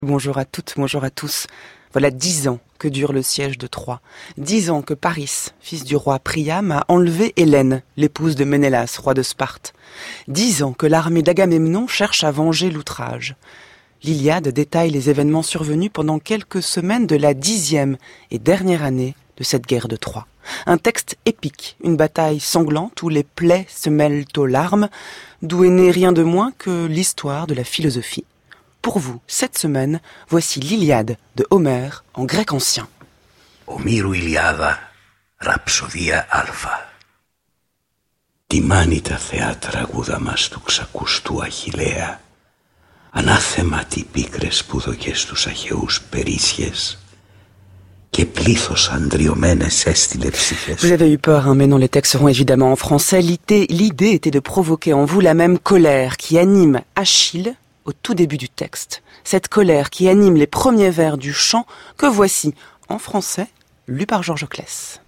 Bonjour à toutes, bonjour à tous. Voilà 10 ans que dure le siège de Troie. 10 ans que Paris, fils du roi Priam, a enlevé Hélène, l'épouse de Ménélas, roi de Sparte. 10 ans que l'armée d'Agamemnon cherche à venger l'outrage. L'Iliade détaille les événements survenus pendant quelques semaines de la 10e et dernière année de cette guerre de Troie. Un texte épique, une bataille sanglante où les plaies se mêlent aux larmes, d'où est né rien de moins que l'histoire de la philosophie. Pour vous, cette semaine, voici l'Iliade de Homère en grec ancien. Ομήρου Ιλιάδα, ραψοδία Α. Τιμάνει τα θεά τραγούδα μας του ξακουστού Αχιλλέα. Ανάθεμα τι πίκρες σπουδοκές τους Αχαιούς περίσσιες. Και πλήθος αντριωμένες έστειλε ψυχές. Vous avez eu peur, hein, mais non, les textes seront évidemment en français. L'idée était de provoquer en vous la même colère qui anime Achille au tout début du texte. Cette colère qui anime les premiers vers du chant que voici en français, lu par Georges Claes.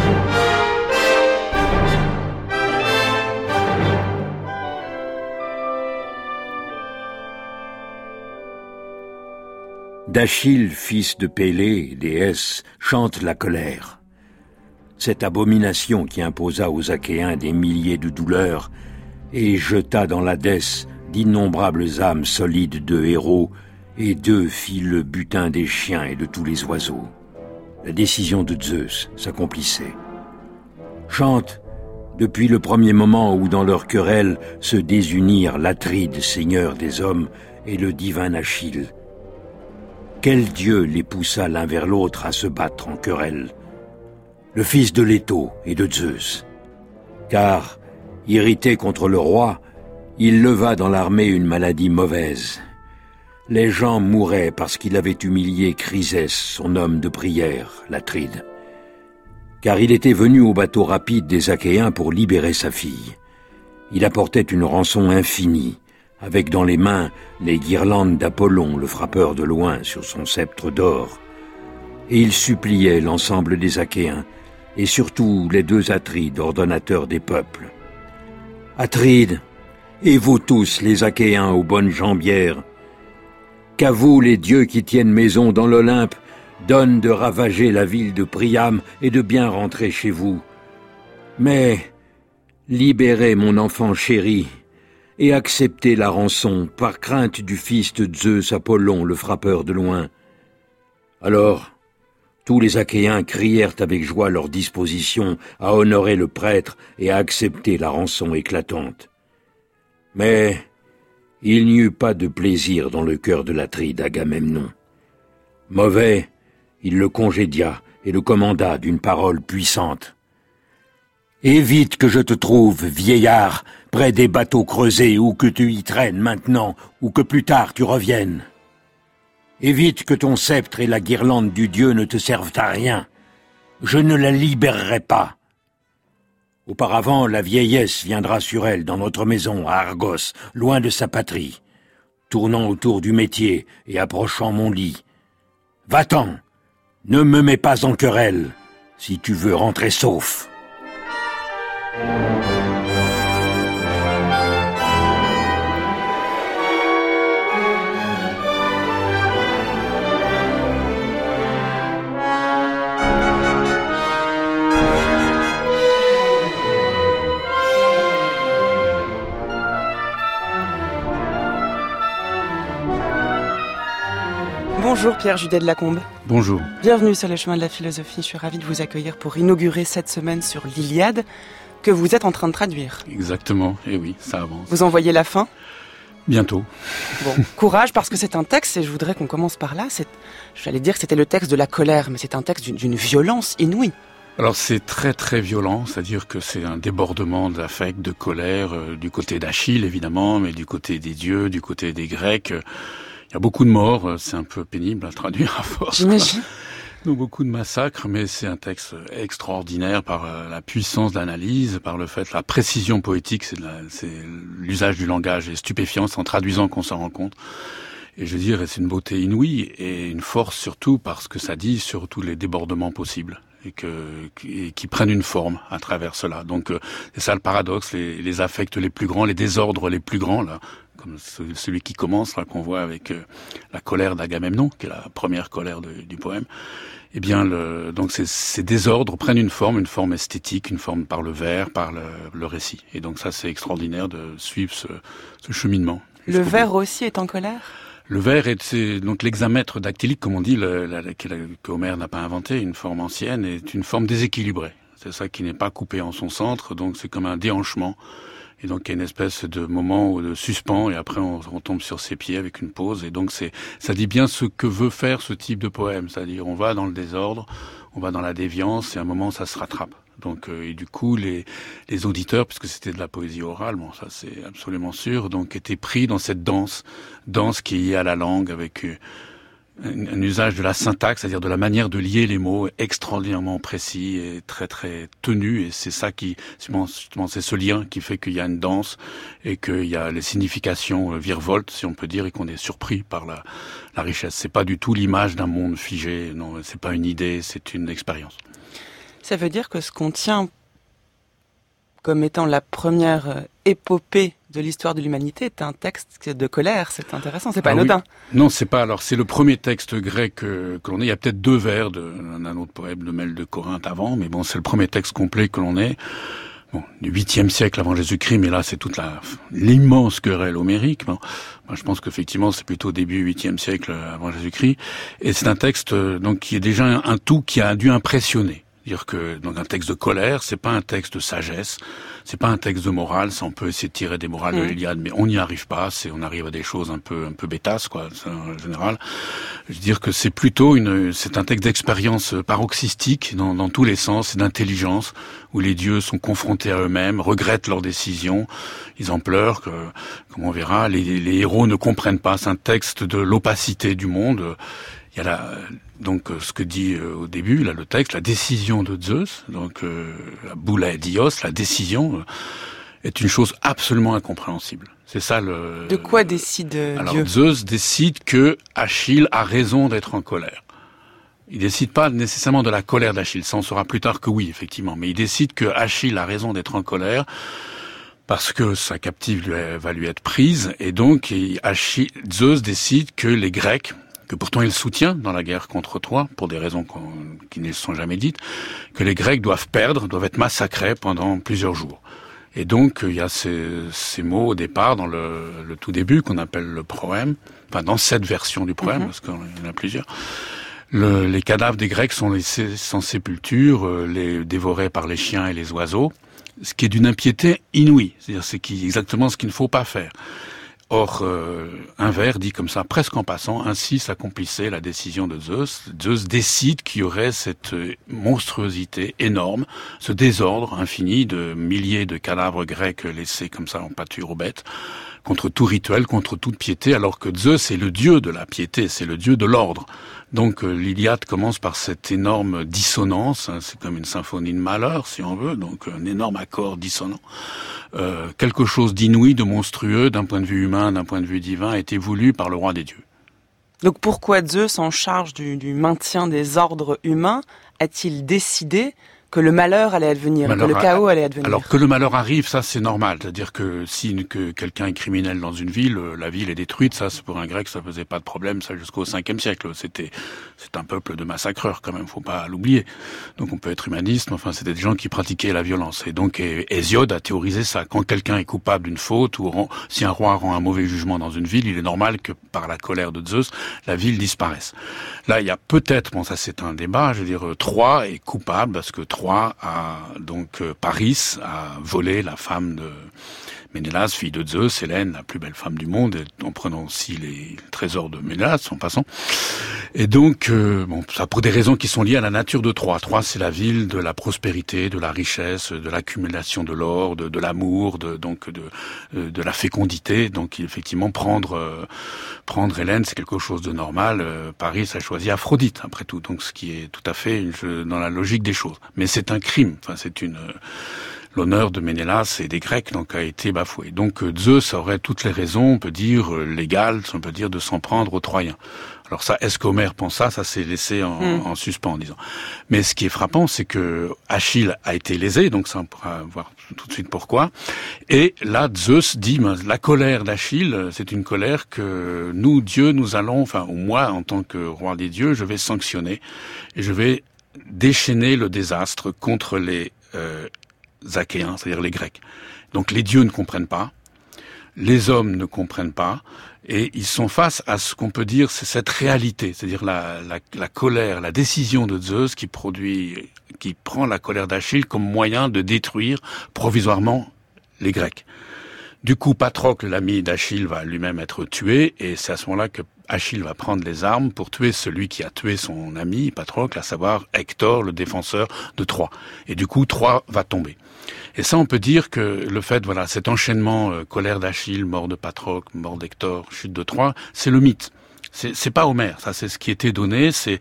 D'Achille, fils de Pélée, déesse, chante la colère. Cette abomination qui imposa aux Achéens des milliers de douleurs et jeta dans l'Hadès d'innombrables âmes solides de héros, et d'eux fit le butin des chiens et de tous les oiseaux. La décision de Zeus s'accomplissait. Chante depuis le premier moment où dans leur querelle se désunirent l'Atride, seigneur des hommes, et le divin Achille. Quel dieu les poussa l'un vers l'autre à se battre en querelle? Le fils de Léto et de Zeus. Car, irrité contre le roi, il leva dans l'armée une maladie mauvaise. Les gens mouraient parce qu'il avait humilié Chrysès, son homme de prière, l'Atride. Car il était venu au bateau rapide des Achéens pour libérer sa fille. Il apportait une rançon infinie, avec dans les mains les guirlandes d'Apollon, le frappeur de loin, sur son sceptre d'or. Et il suppliait l'ensemble des Achéens, et surtout les deux Atrides, ordonnateurs des peuples. Atrides, et vous tous, les Achéens aux bonnes jambières, qu'à vous, les dieux qui tiennent maison dans l'Olympe, donnent de ravager la ville de Priam et de bien rentrer chez vous. Mais libérez mon enfant chéri et acceptez la rançon par crainte du fils de Zeus Apollon, le frappeur de loin. Alors, tous les Achéens crièrent avec joie leur disposition à honorer le prêtre et à accepter la rançon éclatante. Mais il n'y eut pas de plaisir dans le cœur de l'Atride Agamemnon. Mauvais, il le congédia et le commanda d'une parole puissante. « Évite que je te trouve, vieillard, près des bateaux creusés ou que tu y traînes maintenant ou que plus tard tu reviennes. Évite que ton sceptre et la guirlande du dieu ne te servent à rien. Je ne la libérerai pas. Auparavant, la vieillesse viendra sur elle dans notre maison à Argos, loin de sa patrie, tournant autour du métier et approchant mon lit. Va-t'en, ne me mets pas en querelle, si tu veux rentrer sauf. » Bonjour Pierre Judet de Lacombe. Bonjour. Bienvenue sur les chemins de la philosophie. Je suis ravie de vous accueillir pour inaugurer cette semaine sur l'Iliade que vous êtes en train de traduire. Exactement, et oui, ça avance. Vous en voyez la fin ? Bientôt. Bon, courage, parce que c'est un texte, et je voudrais qu'on commence par là. J'allais dire que c'était le texte de la colère, mais c'est un texte d'une violence inouïe. Alors c'est très très violent, c'est-à-dire que c'est un débordement d'affect, de colère, du côté d'Achille évidemment, mais du côté des dieux, du côté des Grecs. Il y a beaucoup de morts, c'est un peu pénible à traduire à force. J'imagine. Donc beaucoup de massacres, mais c'est un texte extraordinaire par la puissance d'analyse, par le fait, la précision poétique, c'est l'usage du langage est stupéfiant, c'est en traduisant qu'on s'en rend compte. Et je veux dire, c'est une beauté inouïe et une force surtout parce que ça dit sur tous les débordements possibles et qui prennent une forme à travers cela. Donc c'est ça le paradoxe, les affects les plus grands, les désordres les plus grands là, comme celui qui commence, là, qu'on voit avec la colère d'Agamemnon, qui est la première colère du poème. Eh bien, donc ces désordres prennent une forme esthétique, une forme par le vers, par le récit. Et donc ça, c'est extraordinaire de suivre ce cheminement. Le vers aussi est en colère ? Le vers c'est donc l'hexamètre dactylique, comme on dit, qu'Homère n'a pas inventé, une forme ancienne, est une forme déséquilibrée. C'est ça qui n'est pas coupé en son centre, donc c'est comme un déhanchement. Et donc il y a une espèce de moment de suspens, et après on tombe sur ses pieds avec une pause. Et donc ça dit bien ce que veut faire ce type de poème, c'est-à-dire on va dans le désordre, on va dans la déviance, et à un moment ça se rattrape. Donc et du coup les auditeurs, puisque c'était de la poésie orale, bon ça c'est absolument sûr, donc étaient pris dans cette danse qui est liée à la langue, avec un usage de la syntaxe, c'est-à-dire de la manière de lier les mots extraordinairement précis et très très tenu, et c'est ça qui, justement, c'est ce lien qui fait qu'il y a une danse et qu'il y a les significations virevoltent, si on peut dire, et qu'on est surpris par la richesse. C'est pas du tout l'image d'un monde figé, non, c'est pas une idée, c'est une expérience. Ça veut dire que ce qu'on tient comme étant la première épopée de l'histoire de l'humanité est un texte de colère. C'est intéressant, c'est pas anodin. Oui. Non, c'est pas. Alors, c'est le premier texte grec que l'on ait. Il y a peut-être 2 vers d'un autre poème de Mel de Corinthe avant, mais bon, c'est le premier texte complet que l'on ait. Bon, du 8e siècle avant Jésus-Christ, mais là, c'est toute l'immense querelle homérique. Bon, moi, je pense qu'effectivement, c'est plutôt début 8e siècle avant Jésus-Christ. Et c'est un texte, donc, qui est déjà un tout qui a dû impressionner. Dire que donc un texte de colère, c'est pas un texte de sagesse, c'est pas un texte de morale. Ça, on peut essayer de tirer des morales de l'Iliade, mais on n'y arrive pas. On arrive à des choses un peu bêtasses, quoi, en général. Je veux dire que c'est plutôt c'est un texte d'expérience paroxystique dans tous les sens, et d'intelligence, où les dieux sont confrontés à eux-mêmes, regrettent leurs décisions, ils en pleurent, comme on verra. Les héros ne comprennent pas. C'est un texte de l'opacité du monde. Il y a donc ce que dit au début, là, le texte, la décision de Zeus, donc la boula dios, la décision, est une chose absolument incompréhensible. C'est ça le... De quoi décide Dieu ? Alors Zeus décide que Achille a raison d'être en colère. Il décide pas nécessairement de la colère d'Achille, ça on saura plus tard que oui, effectivement, mais il décide que Achille a raison d'être en colère parce que sa captive va lui être prise, et donc Zeus décide que les Grecs, que pourtant il soutient dans la guerre contre Troie, pour des raisons qui ne sont jamais dites, que les Grecs doivent être massacrés pendant plusieurs jours. Et donc il y a ces mots au départ, dans le tout début, qu'on appelle le proème, enfin dans cette version du proème, parce qu'il y en a plusieurs. Les cadavres des Grecs sont laissés sans sépulture, dévorés par les chiens et les oiseaux, ce qui est d'une impiété inouïe, c'est-à-dire exactement ce qu'il ne faut pas faire. Or, un vers dit comme ça, presque en passant, ainsi s'accomplissait la décision de Zeus. Zeus décide qu'il y aurait cette monstruosité énorme, ce désordre infini de milliers de cadavres grecs laissés comme ça en pâture aux bêtes, contre tout rituel, contre toute piété, alors que Zeus est le dieu de la piété, c'est le dieu de l'ordre. Donc l'Iliade commence par cette énorme dissonance, hein, c'est comme une symphonie de malheur, si on veut, donc un énorme accord dissonant. Quelque chose d'inouï, de monstrueux, d'un point de vue humain, d'un point de vue divin, a été voulu par le roi des dieux. Donc pourquoi Zeus, en charge du maintien des ordres humains, a-t-il décidé que le malheur allait advenir, que le chaos allait advenir? Alors que le malheur arrive, ça c'est normal. C'est-à-dire que si quelqu'un est criminel dans une ville, la ville est détruite, ça c'est pour un grec, ça faisait pas de problème, ça jusqu'au 5e siècle. C'est un peuple de massacreurs quand même, faut pas l'oublier. Donc on peut être humaniste, mais enfin c'était des gens qui pratiquaient la violence. Et donc Hésiode a théorisé ça. Quand quelqu'un est coupable d'une faute, ou si un roi rend un mauvais jugement dans une ville, il est normal que par la colère de Zeus, la ville disparaisse. Là il y a peut-être, bon ça c'est un débat, je veux dire, Troie est coupable parce que Troie Paris a volé la femme de Ménélas, fille de Zeus, Hélène, la plus belle femme du monde, en prenant aussi les trésors de Ménélas, en passant. Et donc, ça pour des raisons qui sont liées à la nature de Troie. Troie, c'est la ville de la prospérité, de la richesse, de l'accumulation de l'or, de l'amour, de la fécondité. Donc, effectivement, prendre Hélène, c'est quelque chose de normal. Paris a choisi Aphrodite, après tout. Donc, ce qui est tout à fait dans la logique des choses. Mais c'est un crime. Enfin, l'honneur de Ménélas et des Grecs donc a été bafoué. Donc Zeus aurait toutes les raisons, on peut dire légales, on peut dire de s'en prendre aux Troyens. Alors ça, est-ce qu'Homère pense ça s'est laissé en suspens en disant. Mais ce qui est frappant, c'est que Achille a été lésé, donc ça on pourra voir tout de suite pourquoi. Et là, Zeus dit, la colère d'Achille, c'est une colère que nous, dieux, nous allons, enfin, ou moi, en tant que roi des dieux, je vais sanctionner et je vais déchaîner le désastre contre les Achéens, c'est-à-dire les Grecs. Donc les dieux ne comprennent pas, les hommes ne comprennent pas, et ils sont face à ce qu'on peut dire, c'est cette réalité, c'est-à-dire la colère, la décision de Zeus qui prend la colère d'Achille comme moyen de détruire provisoirement les Grecs. Du coup, Patrocle, l'ami d'Achille, va lui-même être tué, et c'est à ce moment-là que Achille va prendre les armes pour tuer celui qui a tué son ami Patrocle, à savoir Hector, le défenseur de Troie. Et du coup, Troie va tomber. Et ça, on peut dire que le fait, voilà, cet enchaînement, colère d'Achille, mort de Patrocle, mort d'Hector, chute de Troie, c'est le mythe. C'est pas Homère, ça c'est ce qui était donné, c'est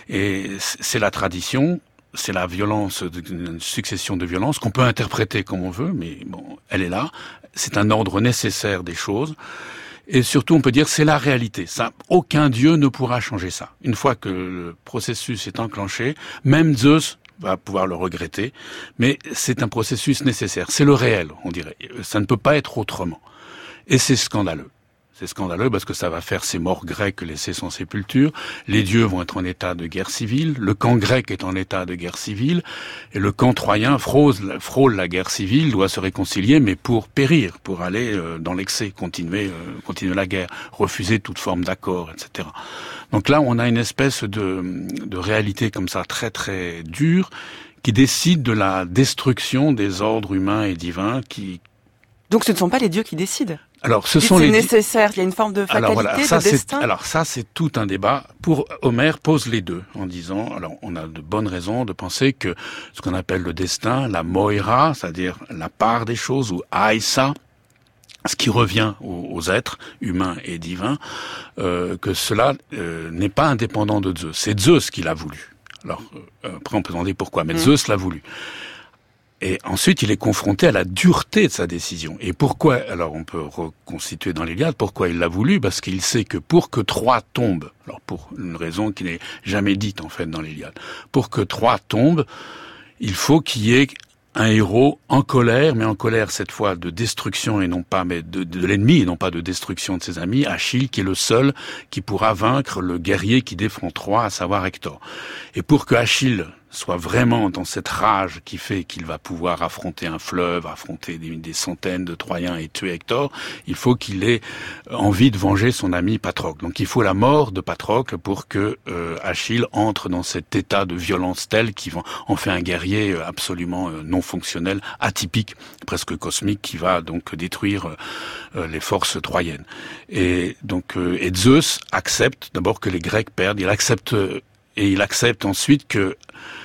la tradition, c'est la violence, une succession de violences qu'on peut interpréter comme on veut, mais bon, elle est là. C'est un ordre nécessaire des choses. Et surtout, on peut dire, c'est la réalité. Ça, aucun dieu ne pourra changer ça. Une fois que le processus est enclenché, même Zeus va pouvoir le regretter, mais c'est un processus nécessaire. C'est le réel, on dirait. Ça ne peut pas être autrement. Et c'est scandaleux. C'est scandaleux parce que ça va faire ces morts grecs laissés sans sépulture. Les dieux vont être en état de guerre civile. Le camp grec est en état de guerre civile. Et le camp troyen frôle la guerre civile, doit se réconcilier, mais pour périr, pour aller dans l'excès, continuer la guerre, refuser toute forme d'accord, etc. Donc là, on a une espèce de réalité comme ça, très très dure, qui décide de la destruction des ordres humains et divins qui... Donc ce ne sont pas les dieux qui décident. Alors, ce sont les... C'est nécessaire, il y a une forme de fatalité, de destin. Alors ça, c'est tout un débat. Pour Homère pose les deux, en disant, alors on a de bonnes raisons de penser que ce qu'on appelle le destin, la moira, c'est-à-dire la part des choses, ou aïssa, ce qui revient aux êtres humains et divins, que cela n'est pas indépendant de Zeus. C'est Zeus qui l'a voulu. Alors, après on peut demander pourquoi, mais Zeus l'a voulu. Et ensuite, il est confronté à la dureté de sa décision. Et pourquoi? Alors, on peut reconstituer dans l'Iliade pourquoi il l'a voulu, parce qu'il sait que pour que Troie tombe, alors pour une raison qui n'est jamais dite en fait dans l'Iliade, pour que Troie tombe, il faut qu'il y ait un héros en colère, mais en colère cette fois de destruction et non pas, mais de l'ennemi et non pas de destruction de ses amis, Achille, qui est le seul qui pourra vaincre le guerrier qui défend Troie, à savoir Hector. Et pour que Achille soit vraiment dans cette rage qui fait qu'il va pouvoir affronter un fleuve, affronter des centaines de Troyens et tuer Hector, il faut qu'il ait envie de venger son ami Patrocle. Donc il faut la mort de Patrocle pour que Achille entre dans cet état de violence tel qu'il en fait un guerrier absolument non fonctionnel, atypique, presque cosmique, qui va donc détruire les forces troyennes. Et donc et Zeus accepte d'abord que les Grecs perdent, il accepte ensuite que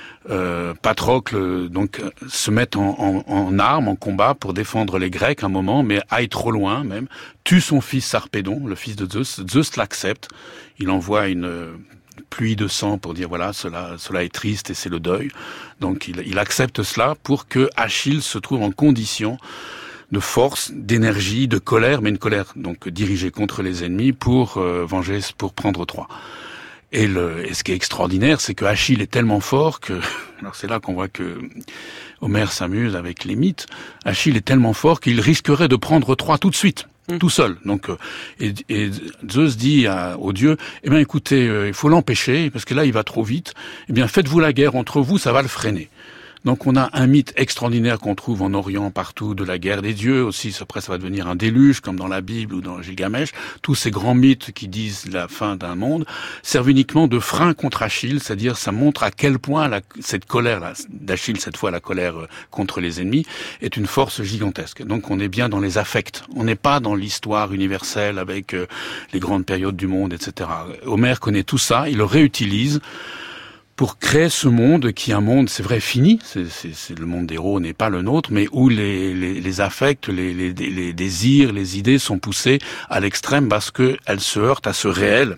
Patrocle donc se mette en armes, en combat pour défendre les Grecs un moment, mais aille trop loin même, tue son fils Sarpédon, le fils de Zeus. Zeus l'accepte, il envoie une pluie de sang pour dire voilà, cela est triste et c'est le deuil. Donc il accepte cela pour que Achille se trouve en condition de force, d'énergie, de colère, mais une colère donc dirigée contre les ennemis pour venger, pour prendre Troie. Et ce qui est extraordinaire, c'est que Achille est tellement fort que, alors c'est là qu'on voit que Homère s'amuse avec les mythes, Achille est tellement fort qu'il risquerait de prendre Troie tout de suite, tout seul. Donc, et Zeus dit aux dieux, eh bien écoutez, il faut l'empêcher, parce que là il va trop vite, eh bien faites-vous la guerre entre vous, ça va le freiner. Donc on a un mythe extraordinaire qu'on trouve en Orient partout, de la guerre des dieux aussi, après ça va devenir un déluge comme dans la Bible ou dans Gilgamesh. Tous ces grands mythes qui disent la fin d'un monde servent uniquement de frein contre Achille, c'est-à-dire ça montre à quel point cette colère d'Achille, cette fois la colère contre les ennemis, est une force gigantesque. Donc on est bien dans les affects, on n'est pas dans l'histoire universelle avec les grandes périodes du monde, etc. Homère connaît tout ça, il le réutilise pour créer ce monde qui est un monde, c'est vrai, fini, c'est le monde des héros n'est pas le nôtre, mais où les affects, les désirs, les idées sont poussés à l'extrême parce qu'elles se heurtent à ce réel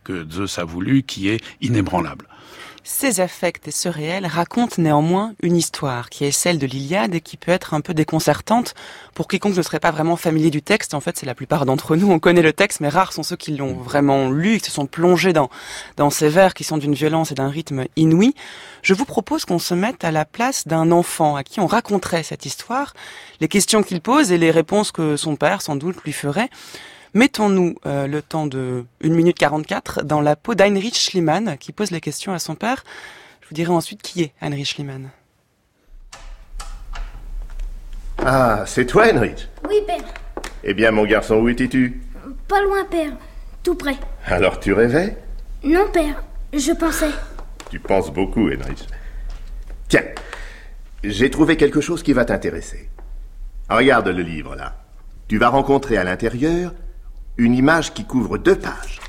que Zeus a voulu, qui est inébranlable. Ces affects et ce réel racontent néanmoins une histoire qui est celle de l'Iliade et qui peut être un peu déconcertante pour quiconque ne serait pas vraiment familier du texte. En fait, c'est la plupart d'entre nous, on connaît le texte, mais rares sont ceux qui l'ont vraiment lu, qui se sont plongés dans ces vers qui sont d'une violence et d'un rythme inouï. Je vous propose qu'on se mette à la place d'un enfant à qui on raconterait cette histoire, les questions qu'il pose et les réponses que son père, sans doute, lui ferait. Mettons-nous le temps de 1 minute 44 dans la peau d'Heinrich Schliemann qui pose les questions à son père. Je vous dirai ensuite qui est Heinrich Schliemann. Ah, c'est toi, Heinrich? Oui, père. Eh bien, mon garçon, où étais-tu? Pas loin, père. Tout près. Alors tu rêvais? Non, père. Je pensais. Tu penses beaucoup, Heinrich. Tiens, j'ai trouvé quelque chose qui va t'intéresser. Regarde le livre, là. Tu vas rencontrer à l'intérieur une image qui couvre 2 pages.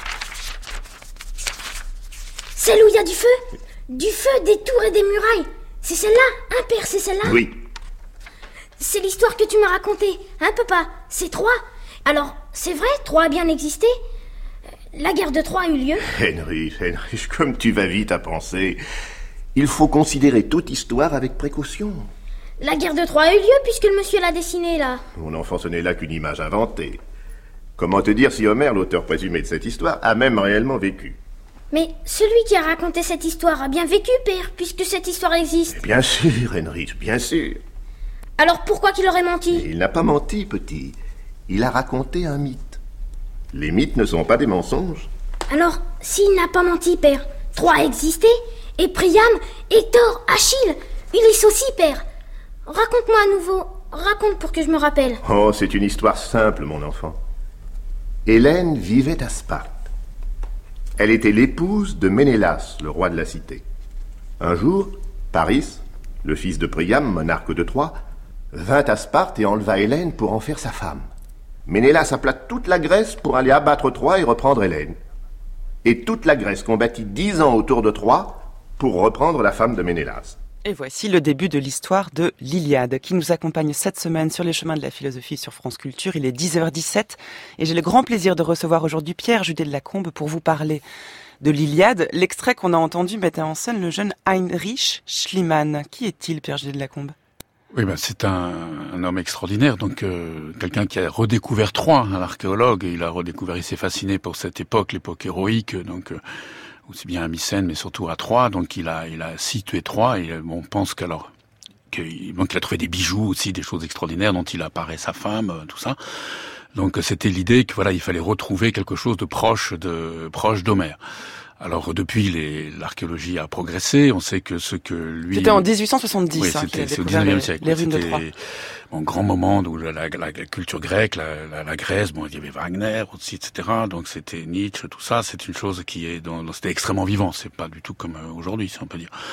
Celle où il y a du feu? Du feu, des tours et des murailles. C'est celle-là, hein, père, c'est celle-là? Oui. C'est l'histoire que tu m'as racontée, hein, papa? C'est Troie. Alors, c'est vrai, Troie a bien existé? La guerre de Troie a eu lieu? Heinrich, comme tu vas vite à penser. Il faut considérer toute histoire avec précaution. La guerre de Troie a eu lieu puisque le monsieur l'a dessinée, là. Mon enfant, ce n'est là qu'une image inventée. Comment te dire si Homère, l'auteur présumé de cette histoire, a même réellement vécu? Mais celui qui a raconté cette histoire a bien vécu, père, puisque cette histoire existe. Bien sûr, Heinrich, bien sûr. Alors pourquoi qu'il aurait menti? Il n'a pas menti, petit. Il a raconté un mythe. Les mythes ne sont pas des mensonges. Alors, s'il n'a pas menti, père, Troie a existé, et Priam, Hector, Achille, Ulysse aussi, père. Raconte-moi à nouveau, raconte pour que je me rappelle. Oh, c'est une histoire simple, mon enfant. Hélène vivait à Sparte. Elle était l'épouse de Ménélas, le roi de la cité. Un jour, Paris, le fils de Priam, monarque de Troie, vint à Sparte et enleva Hélène pour en faire sa femme. Ménélas appela toute la Grèce pour aller abattre Troie et reprendre Hélène. Et toute la Grèce combattit 10 ans autour de Troie pour reprendre la femme de Ménélas. Et voici le début de l'histoire de l'Iliade qui nous accompagne cette semaine sur les chemins de la philosophie sur France Culture. Il est 10h17 et j'ai le grand plaisir de recevoir aujourd'hui Pierre Judet de Lacombe pour vous parler de l'Iliade. L'extrait qu'on a entendu mettait en scène le jeune Heinrich Schliemann. Qui est-il, Pierre Judet de Lacombe? Oui, c'est un homme extraordinaire, donc quelqu'un qui a redécouvert Troie, un archéologue, et il a redécouvert, il s'est fasciné pour cette époque, l'époque héroïque, donc aussi bien à Mycène, mais surtout à Troie. Donc il a situé Troie et on pense qu'il a trouvé des bijoux aussi, des choses extraordinaires dont il apparaît sa femme, tout ça. Donc c'était l'idée que voilà, il fallait retrouver quelque chose de proche d'Homère. Alors depuis, l'archéologie a progressé. On sait que ce que lui... C'était en 1870. Oui, c'est au 19e siècle. Les ruines de Troie. Un grand moment où la culture grecque, la Grèce, bon, il y avait Wagner aussi, etc. Donc c'était Nietzsche, tout ça. C'est une chose qui est c'était extrêmement vivant. C'est pas du tout comme aujourd'hui, si on peut dire.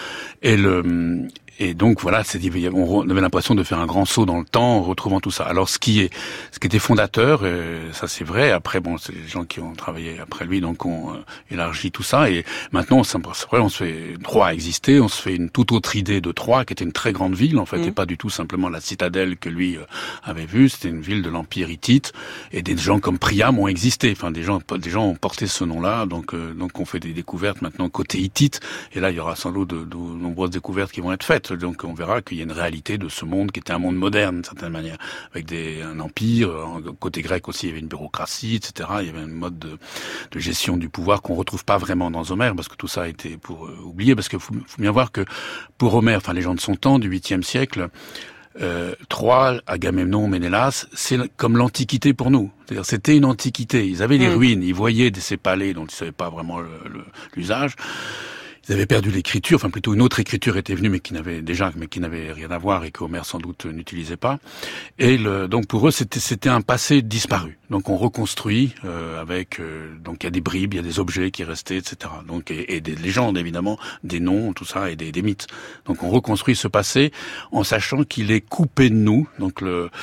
Et donc voilà, on avait l'impression de faire un grand saut dans le temps en retrouvant tout ça. Alors ce qui était fondateur, ça c'est vrai. Après bon, c'est les gens qui ont travaillé après lui, donc ont élargi tout ça. Et maintenant, on se fait Troie a existé, on se fait une toute autre idée de Troie, qui était une très grande ville en fait, et pas du tout simplement la citadelle que lui avait vue. C'était une ville de l'Empire hittite, et des gens comme Priam ont existé. Enfin, des gens ont porté ce nom-là. Donc on fait des découvertes maintenant côté hittite. Et là, il y aura sans doute de nombreuses découvertes qui vont être faites. Donc on verra qu'il y a une réalité de ce monde qui était un monde moderne d'une certaine manière, avec un empire, côté grec aussi il y avait une bureaucratie, etc. Il y avait un mode de gestion du pouvoir qu'on retrouve pas vraiment dans Homère, parce que tout ça a été pour oublier, parce qu'il faut bien voir que pour Homère, enfin les gens de son temps, du 8e siècle, Troie, Agamemnon, Ménélas, c'est comme l'Antiquité pour nous. C'est-à-dire, c'était une Antiquité. Ils avaient des ruines, ils voyaient ces palais dont ils savaient pas vraiment l'usage. Ils avaient perdu l'écriture, enfin plutôt une autre écriture était venue, mais qui n'avait rien à voir et que Homère sans doute n'utilisait pas. Et donc pour eux, c'était un passé disparu. Donc on reconstruit donc il y a des bribes, il y a des objets qui restaient, etc. Donc et des légendes évidemment, des noms, tout ça et des mythes. Donc on reconstruit ce passé en sachant qu'il est coupé de nous. Donc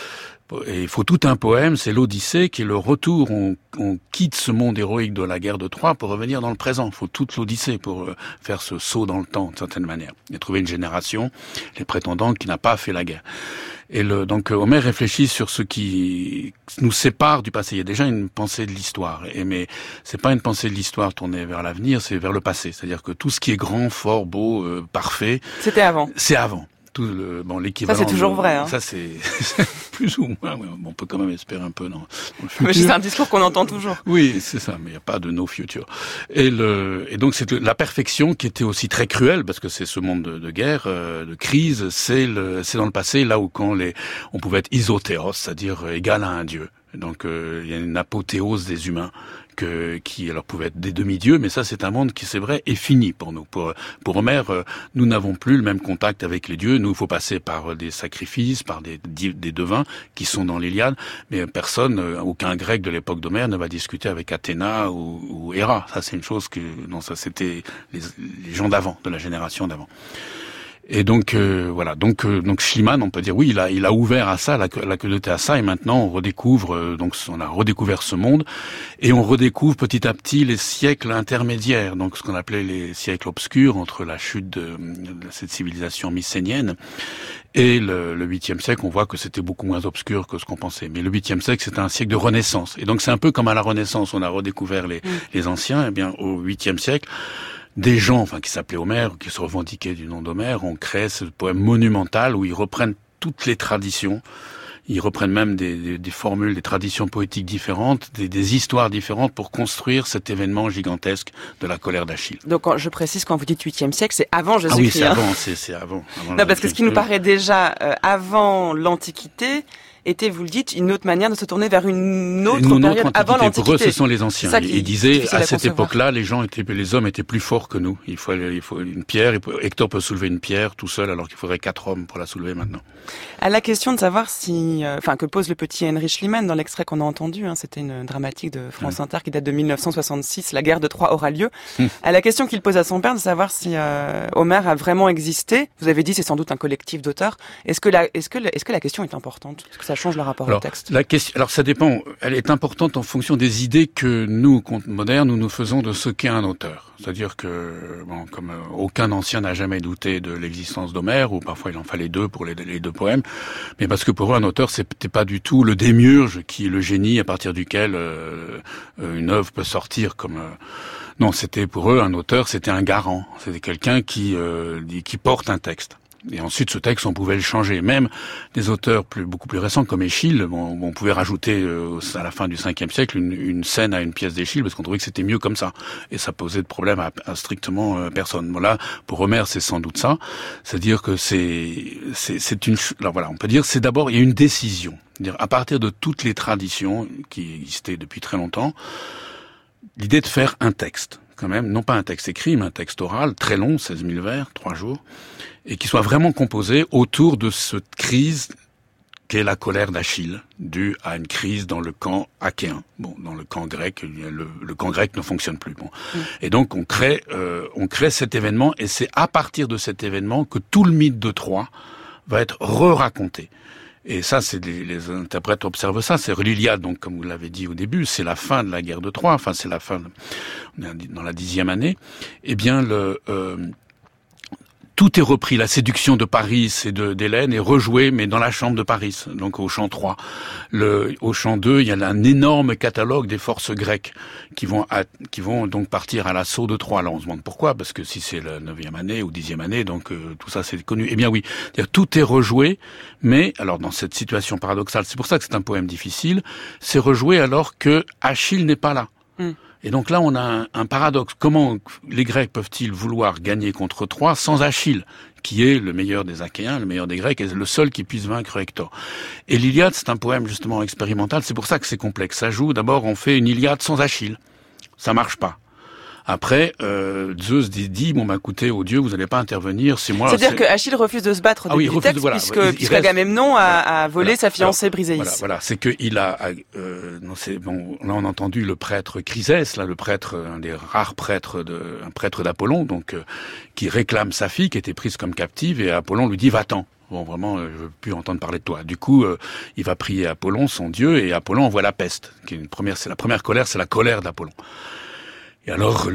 Et il faut tout un poème, c'est l'Odyssée, qui est le retour. On quitte ce monde héroïque de la guerre de Troie pour revenir dans le présent. Il faut toute l'Odyssée pour faire ce saut dans le temps, d'une certaine manière. Et trouver une génération, les prétendants, qui n'a pas fait la guerre. Et donc Homère réfléchit sur ce qui nous sépare du passé. Il y a déjà une pensée de l'histoire. Mais c'est pas une pensée de l'histoire tournée vers l'avenir, c'est vers le passé. C'est-à-dire que tout ce qui est grand, fort, beau, parfait. C'était avant. C'est avant. L'équivalent. Ça, c'est toujours vrai, hein. Ça, c'est plus ou moins. Ouais, on peut quand même espérer un peu dans le futur. Mais c'est un discours qu'on entend toujours. Oui, c'est ça, mais il n'y a pas de no future. Et donc, c'est la perfection qui était aussi très cruelle, parce que c'est ce monde de guerre, de crise, c'est dans le passé, là où on pouvait être isothéos, c'est-à-dire égal à un dieu. Donc, il y a une apothéose des humains qui alors pouvaient être des demi-dieux, mais ça c'est un monde qui, c'est vrai, est fini pour nous. Pour Homère, nous n'avons plus le même contact avec les dieux. Nous, il faut passer par des sacrifices, par des devins qui sont dans l'Iliade, mais aucun grec de l'époque d'Homère ne va discuter avec Athéna ou Héra. Ça c'est une chose ça c'était les gens d'avant, de la génération d'avant. Et donc voilà, donc Schliemann, on peut dire oui, il a ouvert à ça, la curiosité à ça, et maintenant on a redécouvert ce monde, et on redécouvre petit à petit les siècles intermédiaires, donc ce qu'on appelait les siècles obscurs entre la chute de cette civilisation mycénienne et le 8e siècle. On voit que c'était beaucoup moins obscur que ce qu'on pensait, mais le 8e siècle c'était un siècle de renaissance, et donc c'est un peu comme à la Renaissance, on a redécouvert les anciens, et bien au 8e siècle. Des gens, qui s'appelaient Homère, qui se revendiquaient du nom d'Homère, ont créé ce poème monumental où ils reprennent toutes les traditions. Ils reprennent même des formules, des traditions poétiques différentes, des histoires différentes pour construire cet événement gigantesque de la colère d'Achille. Donc, je précise, quand vous dites 8e siècle, c'est avant Jésus-Christ. Ah oui, c'est avant, c'est avant. Non, parce que ce qui nous paraît déjà avant l'Antiquité était, vous le dites, une autre manière de se tourner vers une autre période avant l'Antiquité. Pour eux, ce sont les anciens. Ils disaient, à cette époque-là, les hommes étaient plus forts que nous. Il faut une pierre. Hector peut soulever une pierre tout seul, alors qu'il faudrait 4 hommes pour la soulever maintenant. À la question de savoir que pose le petit Henry Schliemann dans l'extrait qu'on a entendu, c'était une dramatique de France Inter qui date de 1966, la guerre de Troie aura lieu. À la question qu'il pose à son père de savoir si Homère a vraiment existé, vous avez dit c'est sans doute un collectif d'auteurs. Est-ce que la question est importante? Est-ce que ça change le rapport au texte? Alors ça dépend. Elle est importante en fonction des idées que nous, contes modernes, nous faisons de ce qu'est un auteur. C'est-à-dire que, comme aucun ancien n'a jamais douté de l'existence d'Homère, ou parfois il en fallait 2 pour les 2 poèmes, mais parce que pour eux un auteur c'était pas du tout le démiurge qui est le génie à partir duquel une œuvre peut sortir comme. Non, c'était pour eux un auteur, c'était un garant, c'était quelqu'un qui porte un texte. Et ensuite, ce texte, on pouvait le changer. Même des auteurs beaucoup plus récents, comme Échille, on pouvait rajouter à la fin du 5e siècle une scène à une pièce d'Échille, parce qu'on trouvait que c'était mieux comme ça. Et ça posait de problème à strictement personne. Voilà, pour Homère, c'est sans doute ça. C'est-à-dire que alors voilà, on peut dire, c'est d'abord, il y a une décision. C'est-à-dire, à partir de toutes les traditions qui existaient depuis très longtemps, l'idée de faire un texte, quand même, non pas un texte écrit, mais un texte oral, très long, 16 000 vers, 3 jours, et qui soit vraiment composé autour de cette crise qu'est la colère d'Achille, due à une crise dans le camp achéen. Dans le camp grec, le camp grec ne fonctionne plus. Et donc on crée cet événement, et c'est à partir de cet événement que tout le mythe de Troie va être re-raconté. Et ça, les interprètes observent ça. C'est l'Iliade, donc comme vous l'avez dit au début, c'est la fin de la guerre de Troie. C'est la fin. On est dans la 10e année. Eh bien, tout est repris. La séduction de Paris et d'Hélène est rejouée, mais dans la chambre de Paris, donc au chant 3. Au chant 2, il y a un énorme catalogue des forces grecques qui vont donc partir à l'assaut de Troie. Alors on se demande pourquoi, parce que si c'est la 9e année ou 10e année, donc tout ça c'est connu. Eh bien oui, tout est rejoué, mais alors dans cette situation paradoxale, c'est pour ça que c'est un poème difficile, c'est rejoué alors que Achille n'est pas là. Et donc là, on a un paradoxe. Comment les Grecs peuvent-ils vouloir gagner contre Troie sans Achille, qui est le meilleur des Achéens, le meilleur des Grecs, et le seul qui puisse vaincre Hector? Et l'Iliade, c'est un poème justement expérimental. C'est pour ça que c'est complexe. Ça joue, d'abord, on fait une Iliade sans Achille. Ça marche pas. Après, Zeus dit bon bah écoutez, aux dieux, vous n'allez pas intervenir, c'est moi. C'est-à-dire que Achille refuse de se battre au début du texte, puisque Agamemnon a volé sa fiancée Briséis. Voilà, c'est que il a là on a entendu le prêtre Chrysès, là le prêtre, un des rares prêtres un prêtre d'Apollon, donc qui réclame sa fille qui était prise comme captive, et Apollon lui dit va-t'en. Bon, vraiment, je veux plus entendre parler de toi. Du coup, il va prier Apollon, son dieu, et Apollon envoie la peste, qui est c'est la première colère, c'est la colère d'Apollon. Et alors,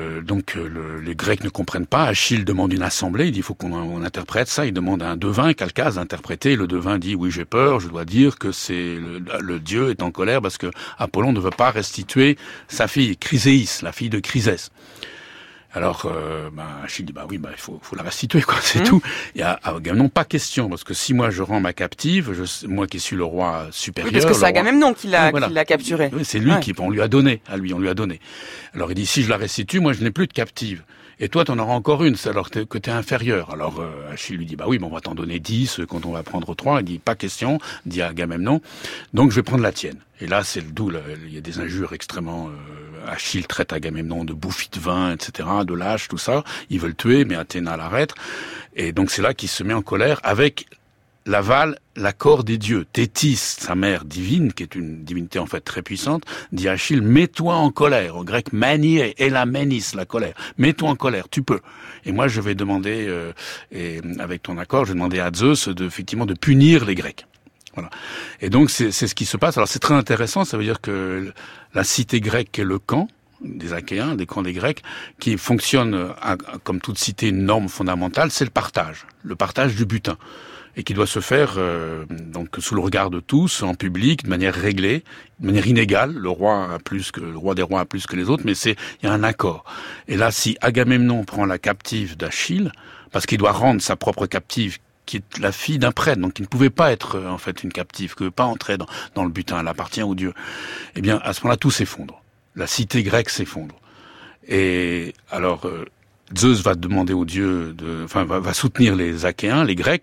les Grecs ne comprennent pas. Achille demande une assemblée. Il dit, il faut qu'on interprète ça. Il demande à un devin, Calcas, d'interpréter. Le devin dit, oui, j'ai peur. Je dois dire que c'est le dieu est en colère parce que Apollon ne veut pas restituer sa fille, Chryséis, la fille de Chrysès. Alors, Achille dit, il faut la restituer, quoi, c'est tout. Et à Agamemnon, pas question, parce que si moi je rends ma captive, moi qui suis le roi supérieur. Oui, parce que c'est Agamemnon qui l'a capturée. Oui, c'est lui on lui a donné. Alors il dit, si je la restitue, moi je n'ai plus de captive. Et toi, t'en auras encore une, alors que t'es inférieur. Alors, Achille lui dit, on va t'en donner 10 quand on va prendre 3. Il dit, pas question, dit Agamemnon. Donc, je vais prendre la tienne. Et là, c'est il y a des injures extrêmement, Achille traite Agamemnon de bouffi de vin, etc., de lâche, tout ça. Ils veulent tuer, mais Athéna l'arrête. Et donc, c'est là qu'il se met en colère avec l'accord des dieux. Thétis, sa mère divine, qui est une divinité en fait très puissante, dit à Achille, mets-toi en colère. Au grec, manier, elamenis, la colère. Mets-toi en colère, tu peux. Et moi, je vais demander, et avec ton accord, je vais demander à Zeus effectivement de punir les Grecs. Voilà. Et donc, c'est ce qui se passe. Alors, c'est très intéressant. Ça veut dire que la cité grecque est le camp des Achéens, des camps des Grecs, qui fonctionne comme toute cité, une norme fondamentale, c'est le partage du butin. Et qui doit se faire donc sous le regard de tous, en public, de manière réglée, de manière inégale. Le roi des rois a plus que les autres, mais il y a un accord. Et là, si Agamemnon prend la captive d'Achille, parce qu'il doit rendre sa propre captive, qui est la fille d'un prêtre, donc qui ne pouvait pas être en fait une captive, qui ne pouvait pas entrer dans le butin, elle appartient aux dieux. Eh bien, à ce moment-là, tout s'effondre. La cité grecque s'effondre. Et alors, Zeus va demander aux dieux va soutenir les Achéens, les Grecs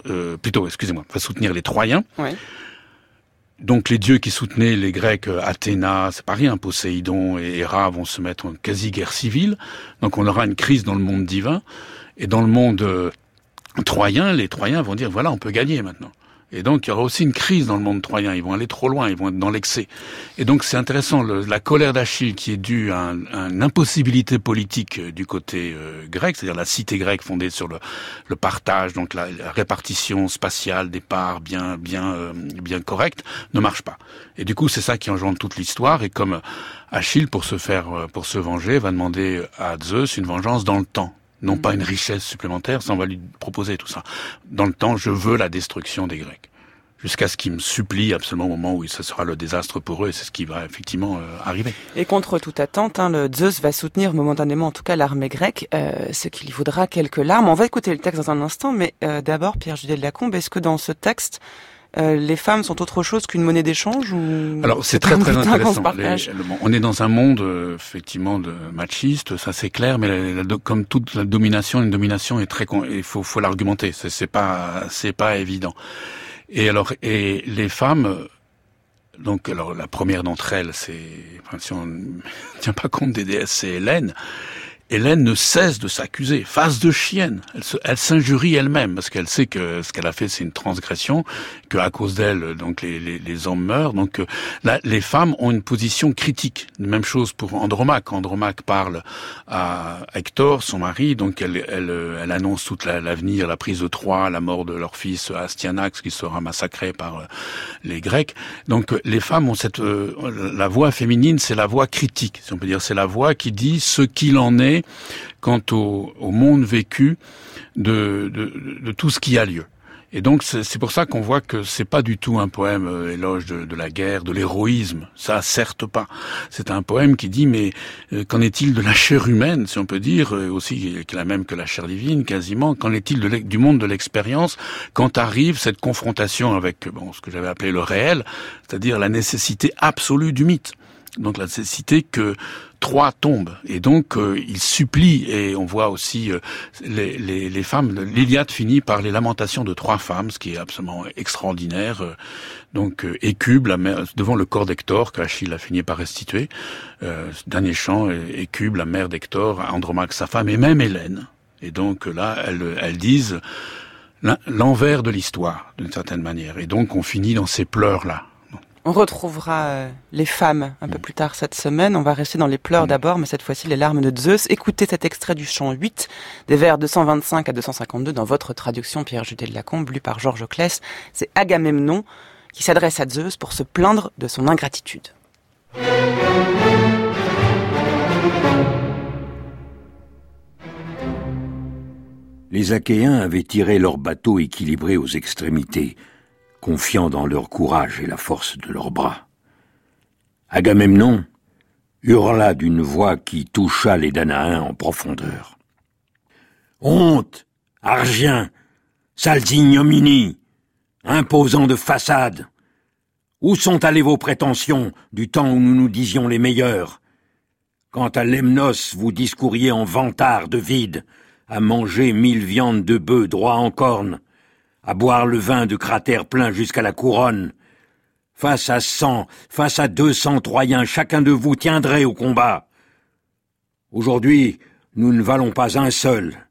va soutenir les Troyens. Ouais. Donc les dieux qui soutenaient les Grecs, Athéna, c'est pas rien, Poséidon et Héra vont se mettre en quasi-guerre civile. Donc on aura une crise dans le monde divin. Et dans le monde troyen, les Troyens vont dire, voilà, on peut gagner maintenant. Et donc, il y aura aussi une crise dans le monde troyen. Ils vont aller trop loin, ils vont être dans l'excès. Et donc, c'est intéressant, la colère d'Achille qui est due à une impossibilité politique du côté grec, c'est-à-dire la cité grecque fondée sur le partage, donc la répartition spatiale des parts bien correcte, ne marche pas. Et du coup, c'est ça qui engendre toute l'histoire. Et comme Achille, pour se venger, va demander à Zeus une vengeance dans le temps. Non pas une richesse supplémentaire, ça on va lui proposer tout ça. Dans le temps, je veux la destruction des Grecs. Jusqu'à ce qu'ils me supplient absolument au moment où ce sera le désastre pour eux, et c'est ce qui va effectivement arriver. Et contre toute attente, le Zeus va soutenir momentanément en tout cas l'armée grecque, ce qui lui vaudra quelques larmes. On va écouter le texte dans un instant, mais d'abord, Pierre-Judet de Lacombe, est-ce que dans ce texte, les femmes sont autre chose qu'une monnaie d'échange ou... Alors c'est très très intéressant. On est dans un monde effectivement de machiste, ça c'est clair, mais comme toute la domination, une domination est très, il faut l'argumenter. C'est pas évident. Et les femmes, donc la première d'entre elles, si on ne tient pas compte des déesses, c'est Hélène. Hélène ne cesse de s'accuser, face de chienne. Elle s'injurie elle-même parce qu'elle sait que ce qu'elle a fait c'est une transgression, que à cause d'elle donc les hommes meurent. Donc là, les femmes ont une position critique. Même chose pour Andromaque. Andromaque parle à Hector, son mari, donc elle annonce toute l'avenir, la prise de Troie, la mort de leur fils Astyanax qui sera massacré par les Grecs. Donc les femmes ont la voix féminine, c'est la voix critique, si on peut dire, c'est la voix qui dit ce qu'il en est quant au monde vécu de tout ce qui a lieu. Et donc c'est pour ça qu'on voit que c'est pas du tout un poème éloge de la guerre, de l'héroïsme. Ça, certes pas. C'est un poème qui dit mais qu'en est-il de la chair humaine, si on peut dire, aussi la même que la chair divine, quasiment. Qu'en est-il du monde de l'expérience quand arrive cette confrontation avec ce que j'avais appelé le réel, c'est-à-dire la nécessité absolue du mythe. donc la cité, que Troie tombe. Et donc, il supplie, et on voit aussi les femmes, l'Iliade finit par les lamentations de 3 femmes, ce qui est absolument extraordinaire. Donc, Écube, devant le corps d'Hector, qu'Achille a fini par restituer. Dernier chant, Écube, la mère d'Hector, Andromaque, sa femme, et même Hélène. Et donc là, elles disent l'envers de l'histoire, d'une certaine manière. Et donc, on finit dans ces pleurs-là. On retrouvera les femmes un peu plus tard cette semaine. On va rester dans les pleurs d'abord, mais cette fois-ci les larmes de Zeus. Écoutez cet extrait du chant 8, des vers 225 à 252 dans votre traduction Pierre-Judet de Lacombe, lu par Georges Claes. C'est Agamemnon qui s'adresse à Zeus pour se plaindre de son ingratitude. Les Achéens avaient tiré leur bateau équilibré aux extrémités, confiants dans leur courage et la force de leurs bras. Agamemnon hurla d'une voix qui toucha les Danaens en profondeur. « Honte, Argiens, sales ignominies, imposants de façade! Où sont allées vos prétentions du temps où nous nous disions les meilleurs? Quand à Lemnos vous discouriez en vantard de vide, à manger 1000 viandes de bœufs droits en cornes, à boire le vin de cratères pleins jusqu'à la couronne. Face à 100, face à 200 Troyens, chacun de vous tiendrait au combat. Aujourd'hui, nous ne valons pas un seul.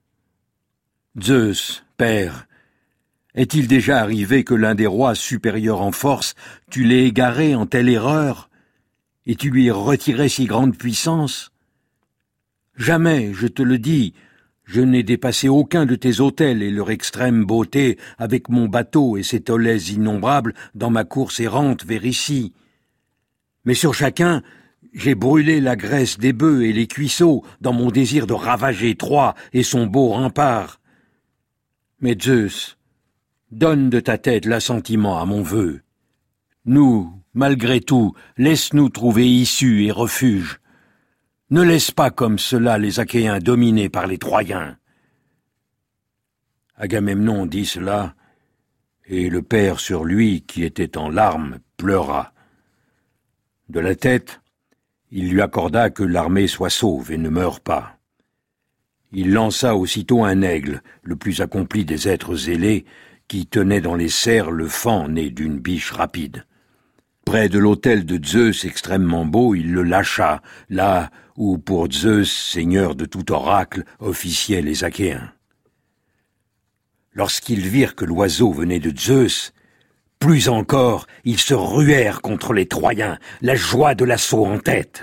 Zeus, père, est-il déjà arrivé que l'un des rois supérieurs en force, tu l'aies égaré en telle erreur, et tu lui aies retiré si grande puissance? Jamais, je te le dis, je n'ai dépassé aucun de tes autels et leur extrême beauté avec mon bateau et ses tollets innombrables dans ma course errante vers ici. Mais sur chacun, j'ai brûlé la graisse des bœufs et les cuisseaux dans mon désir de ravager Troie et son beau rempart. Mais Zeus, donne de ta tête l'assentiment à mon vœu. Nous, malgré tout, laisse-nous trouver issue et refuge. Ne laisse pas comme cela les Achéens dominés par les Troyens. » Agamemnon dit cela, et le père sur lui, qui était en larmes, pleura. De la tête, il lui accorda que l'armée soit sauve et ne meure pas. Il lança aussitôt un aigle, le plus accompli des êtres zélés, qui tenait dans les serres le faon né d'une biche rapide. Près de l'autel de Zeus extrêmement beau, il le lâcha, là où pour Zeus, seigneur de tout oracle, officiaient les Achéens. Lorsqu'ils virent que l'oiseau venait de Zeus, plus encore, ils se ruèrent contre les Troyens, la joie de l'assaut en tête.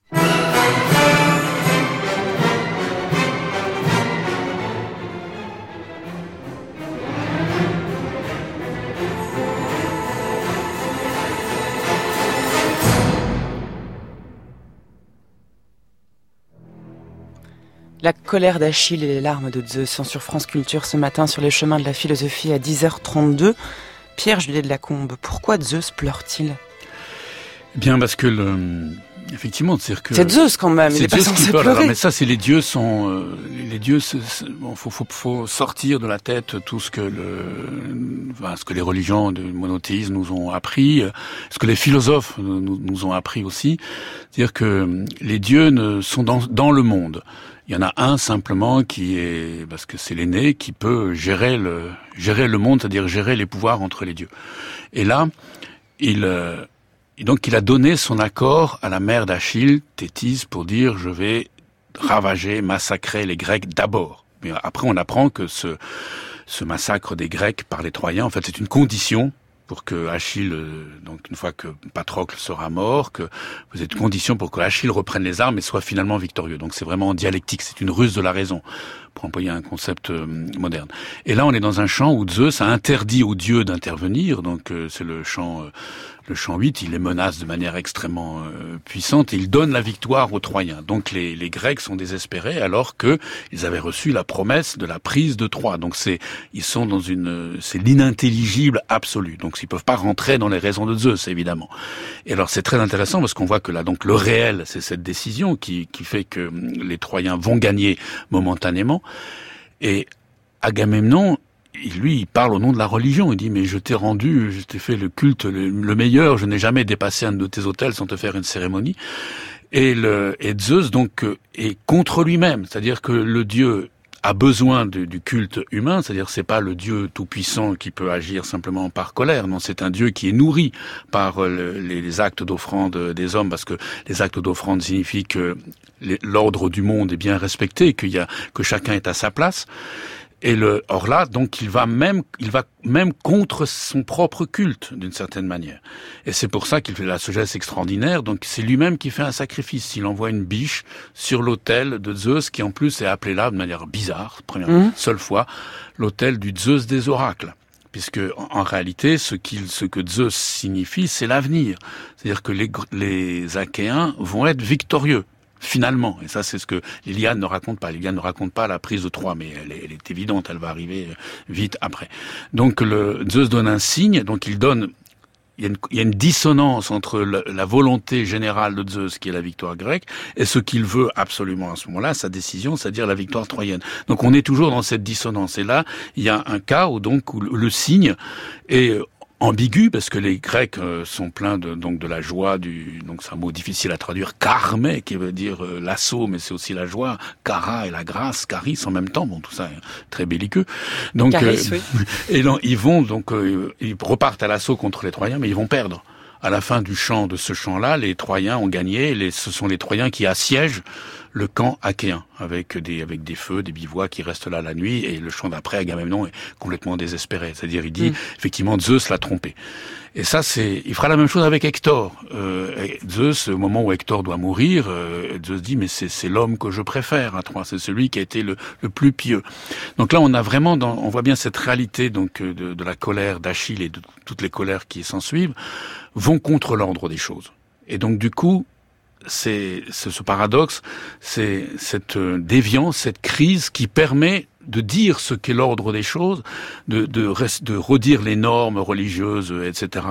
La colère d'Achille et les larmes de Zeus sont sur France Culture ce matin sur les chemins de la philosophie à 10h32. Pierre-Judet de Lacombe, pourquoi Zeus pleure-t-il ? Eh bien parce que effectivement, c'est-à-dire que c'est Zeus quand même, il est pas censé pleurer. Alors, mais ça, c'est les dieux sont les dieux. Bon, faut sortir de la tête tout ce que ce que les religions du monothéisme nous ont appris, ce que les philosophes nous ont appris aussi, c'est-à-dire que les dieux sont dans le monde. Il y en a un simplement qui est, parce que c'est l'aîné, qui peut gérer le monde, c'est-à-dire gérer les pouvoirs entre les dieux. Et là, il a donné son accord à la mère d'Achille, Thétis, pour dire je vais ravager, massacrer les Grecs d'abord. Mais après, on apprend que ce massacre des Grecs par les Troyens, en fait, c'est une condition pour que Achille, donc une fois que Patrocle sera mort, que vous êtes une condition pour que Achille reprenne les armes et soit finalement victorieux. Donc c'est vraiment dialectique, c'est une ruse de la raison, pour employer un concept moderne. Et là, on est dans un champ où Zeus a interdit aux dieux d'intervenir, donc c'est le chant 8, il les menace de manière extrêmement puissante et il donne la victoire aux Troyens. Donc les Grecs sont désespérés alors que ils avaient reçu la promesse de la prise de Troie. Donc c'est l'inintelligible absolu. Donc ils peuvent pas rentrer dans les raisons de Zeus, évidemment. Et alors c'est très intéressant parce qu'on voit que là, donc le réel, c'est cette décision qui fait que les Troyens vont gagner momentanément. Et Agamemnon, il parle au nom de la religion. Il dit, mais je t'ai fait le culte le meilleur, je n'ai jamais dépassé un de tes autels sans te faire une cérémonie. Et Zeus, donc, est contre lui-même. C'est-à-dire que le dieu a besoin du culte humain, c'est-à-dire c'est pas le Dieu tout-puissant qui peut agir simplement par colère, non, c'est un Dieu qui est nourri par les actes d'offrande des hommes, parce que les actes d'offrande signifient que l'ordre du monde est bien respecté, que chacun est à sa place. Or là, donc, il va même contre son propre culte, d'une certaine manière. Et c'est pour ça qu'il fait la sagesse extraordinaire. Donc, c'est lui-même qui fait un sacrifice. Il envoie une biche sur l'autel de Zeus, qui en plus est appelé là de manière bizarre, seule fois, l'autel du Zeus des oracles. Puisque, en réalité, ce que Zeus signifie, c'est l'avenir. C'est-à-dire que les Achéens vont être victorieux. Finalement, et ça c'est ce que l'Iliade ne raconte pas. L'Iliade ne raconte pas la prise de Troie, mais elle est évidente, elle va arriver vite après. Donc Zeus donne un signe, donc il y a une dissonance entre la volonté générale de Zeus, qui est la victoire grecque, et ce qu'il veut absolument à ce moment-là, sa décision, c'est-à-dire la victoire troyenne. Donc on est toujours dans cette dissonance. Et là, il y a un cas où le signe est ambigu, parce que les Grecs sont pleins de la joie donc c'est un mot difficile à traduire, karmé, qui veut dire l'assaut, mais c'est aussi la joie, kara et la grâce, charis en même temps, bon, tout ça est très belliqueux. Donc, charis, oui. Et ils repartent à l'assaut contre les Troyens, mais ils vont perdre. À la fin de ce chant-là, les Troyens ont gagné, ce sont les Troyens qui assiègent le camp achéen, avec des feux, des bivouacs qui restent là la nuit, et le chant d'après, Agamemnon est complètement désespéré. C'est-à-dire, il dit, effectivement, Zeus l'a trompé. Et ça, il fera la même chose avec Hector. Zeus, au moment où Hector doit mourir, Zeus dit, mais c'est l'homme que je préfère à Troie, c'est celui qui a été le plus pieux. Donc là, on a vraiment, on voit bien cette réalité, donc, de la colère d'Achille et de toutes les colères qui s'ensuivent, vont contre l'ordre des choses. Et donc, du coup, c'est ce paradoxe, c'est cette déviance, cette crise qui permet de dire ce qu'est l'ordre des choses, de redire les normes religieuses, etc.,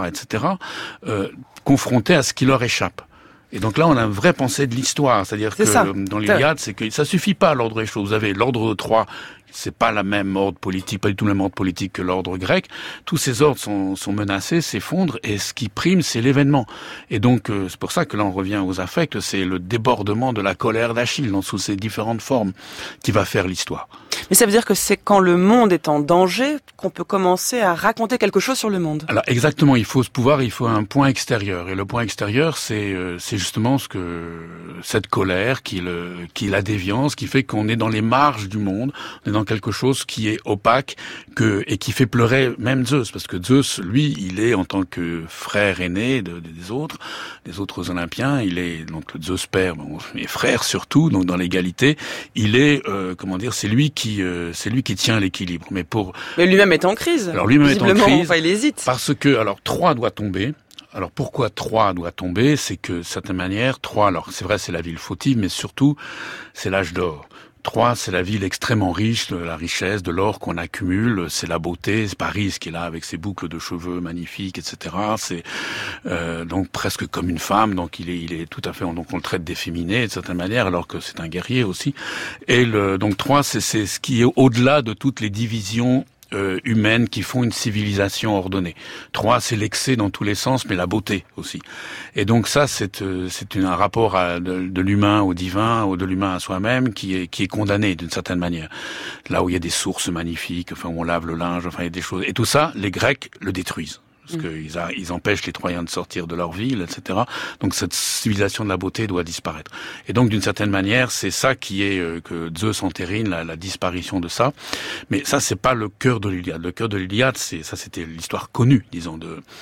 confronté à ce qui leur échappe. Et donc là, on a une vraie pensée de l'histoire, c'est-à-dire que dans l'Iliade, c'est que ça suffit pas l'ordre des choses. Vous avez l'ordre de Troie, c'est pas la même ordre politique, pas du tout le même ordre politique que l'ordre grec. Tous ces ordres sont menacés, s'effondrent, et ce qui prime, c'est l'événement. Et donc, c'est pour ça que là, on revient aux affects, c'est le débordement de la colère d'Achille, sous ses différentes formes, qui va faire l'histoire. Mais ça veut dire que c'est quand le monde est en danger qu'on peut commencer à raconter quelque chose sur le monde. Alors exactement, il faut un point extérieur. Et le point extérieur, c'est justement cette colère qui la déviance, qui fait qu'on est dans les marges du monde, on est dans quelque chose qui est opaque et qui fait pleurer même Zeus, parce que Zeus, lui, il est en tant que frère aîné des autres Olympiens, il est donc le Zeus père, mais frère surtout, donc dans l'égalité, il est c'est lui qui tient l'équilibre. Mais lui-même est en crise. Alors lui-même est en crise. Il hésite. Parce que Troie doit tomber. Alors pourquoi Troie doit tomber? C'est que de certaine manière, Troie, alors c'est vrai, c'est la ville fautive, mais surtout c'est l'âge d'or. Troie, c'est la ville extrêmement riche, de la richesse, de l'or qu'on accumule, c'est la beauté, c'est Paris qui est là avec ses boucles de cheveux magnifiques, etc. C'est donc presque comme une femme, donc il est tout à fait, donc on le traite d'efféminé de certaine manière, alors que c'est un guerrier aussi. Et donc Troie, c'est ce qui est au-delà de toutes les divisions humaines qui font une civilisation ordonnée. Troie, c'est l'excès dans tous les sens, mais la beauté aussi. Et donc ça, c'est un rapport de l'humain au divin, ou de l'humain à soi-même, qui est condamné d'une certaine manière. Là où il y a des sources magnifiques, où on lave le linge, il y a des choses. Et tout ça, les Grecs le détruisent. Parce qu'ils empêchent les Troyens de sortir de leur ville, etc. Donc cette civilisation de la beauté doit disparaître. Et donc d'une certaine manière, c'est ça qui est que Zeus entérine la disparition de ça. Mais ça, c'est pas le cœur de l'Iliade. Le cœur de l'Iliade, c'était l'histoire connue, disons,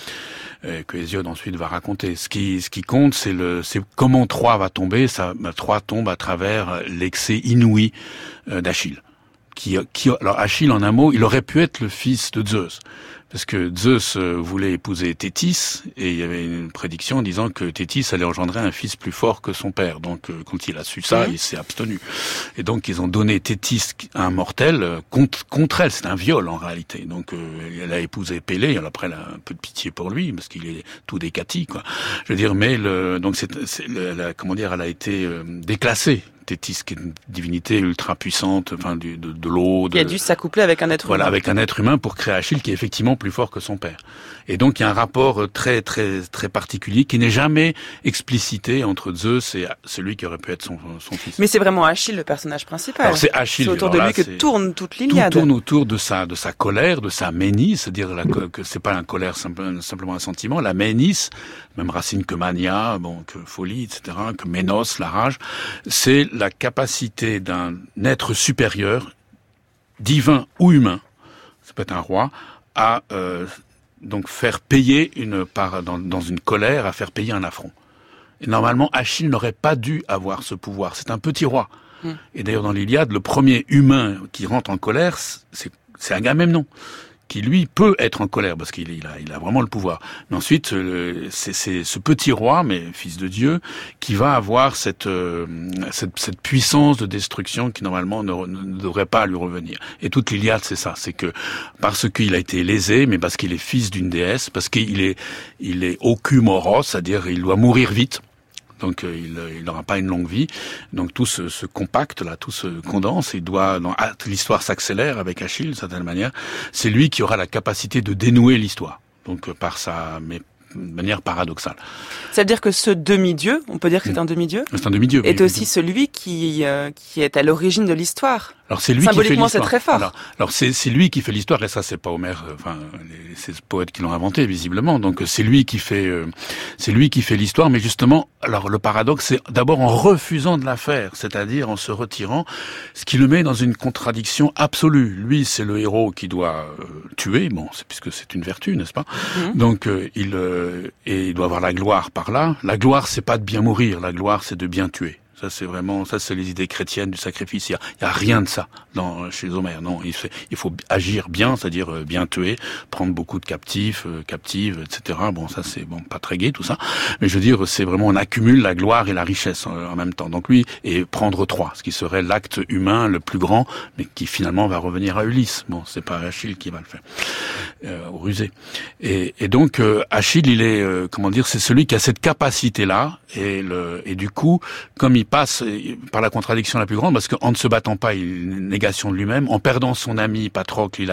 que Hésiode ensuite va raconter. Ce qui compte, c'est comment Troie va tomber. Troie tombe à travers l'excès inouï d'Achille. Alors Achille, en un mot, il aurait pu être le fils de Zeus. Parce que Zeus voulait épouser Thétis, et il y avait une prédiction disant que Thétis allait engendrer un fils plus fort que son père. Donc quand il a su ça, il s'est abstenu. Et donc ils ont donné Thétis à un mortel contre elle. C'est un viol en réalité. Donc elle a épousé Pélée. Alors après elle a un peu de pitié pour lui parce qu'il est tout décati, quoi. Je veux dire, mais donc elle a été déclassée. Thétis, qui est une divinité ultra puissante, enfin de l'eau. Qui a dû s'accoupler avec un être humain. Voilà, avec un être humain pour créer Achille, qui est effectivement plus fort que son père. Et donc il y a un rapport très très très particulier qui n'est jamais explicité entre Zeus et celui qui aurait pu être son fils. Mais c'est vraiment Achille le personnage principal. Alors c'est Achille. C'est autour de lui que tourne toute l'Iliade. Tout tourne autour de sa colère, de sa ménis, c'est-à-dire que c'est pas un colère simplement un sentiment. La ménis, même racine que mania, que folie, etc., que ménos, la rage, c'est la capacité d'un être supérieur, divin ou humain, ça peut être un roi, à donc faire payer dans une colère, à faire payer un affront. Et normalement, Achille n'aurait pas dû avoir ce pouvoir. C'est un petit roi. Et d'ailleurs, dans l'Iliade, le premier humain qui rentre en colère, c'est Agamemnon, qui lui peut être en colère parce qu'il a vraiment le pouvoir. Mais ensuite, c'est ce petit roi, mais fils de Dieu, qui va avoir cette puissance de destruction qui normalement ne devrait pas lui revenir. Et toute l'Iliade, c'est ça, c'est que parce qu'il a été lésé, mais parce qu'il est fils d'une déesse, parce qu'il est ocumoros, c'est-à-dire il doit mourir vite. Donc il n'aura pas une longue vie. Donc tout se compacte là, tout se condense. L'histoire s'accélère avec Achille d'une certaine manière. C'est lui qui aura la capacité de dénouer l'histoire. Donc mais de manière paradoxale. Ça veut dire que ce demi-dieu, on peut dire que c'est un demi-dieu. C'est un demi-dieu. Est aussi celui qui est à l'origine de l'histoire. Alors c'est lui qui fait l'histoire. Symboliquement, c'est très fort. Alors c'est lui qui fait l'histoire, et ça c'est pas Homère, c'est ce poète qui l'ont inventé visiblement. Donc c'est lui qui fait l'histoire, mais justement, alors le paradoxe, c'est d'abord en refusant de la faire, c'est-à-dire en se retirant, ce qui le met dans une contradiction absolue. Lui, c'est le héros qui doit tuer, puisque c'est une vertu, n'est-ce pas? Donc il doit avoir la gloire par là. La gloire, c'est pas de bien mourir, la gloire, c'est de bien tuer. Ça c'est les idées chrétiennes du sacrifice. Il y a rien de ça chez Homère. Non, il faut agir bien, c'est-à-dire bien tuer, prendre beaucoup de captives, etc. Ça c'est pas très gai tout ça. Mais je veux dire, c'est vraiment on accumule la gloire et la richesse en même temps. Donc lui, et prendre Troie, ce qui serait l'acte humain le plus grand, mais qui finalement va revenir à Ulysse. C'est pas Achille qui va le faire, au rusé. Et donc Achille, il est c'est celui qui a cette capacité-là, et du coup, comme il passe par la contradiction la plus grande, parce qu'en ne se battant pas, il est une négation de lui-même. En perdant son ami Patrocle,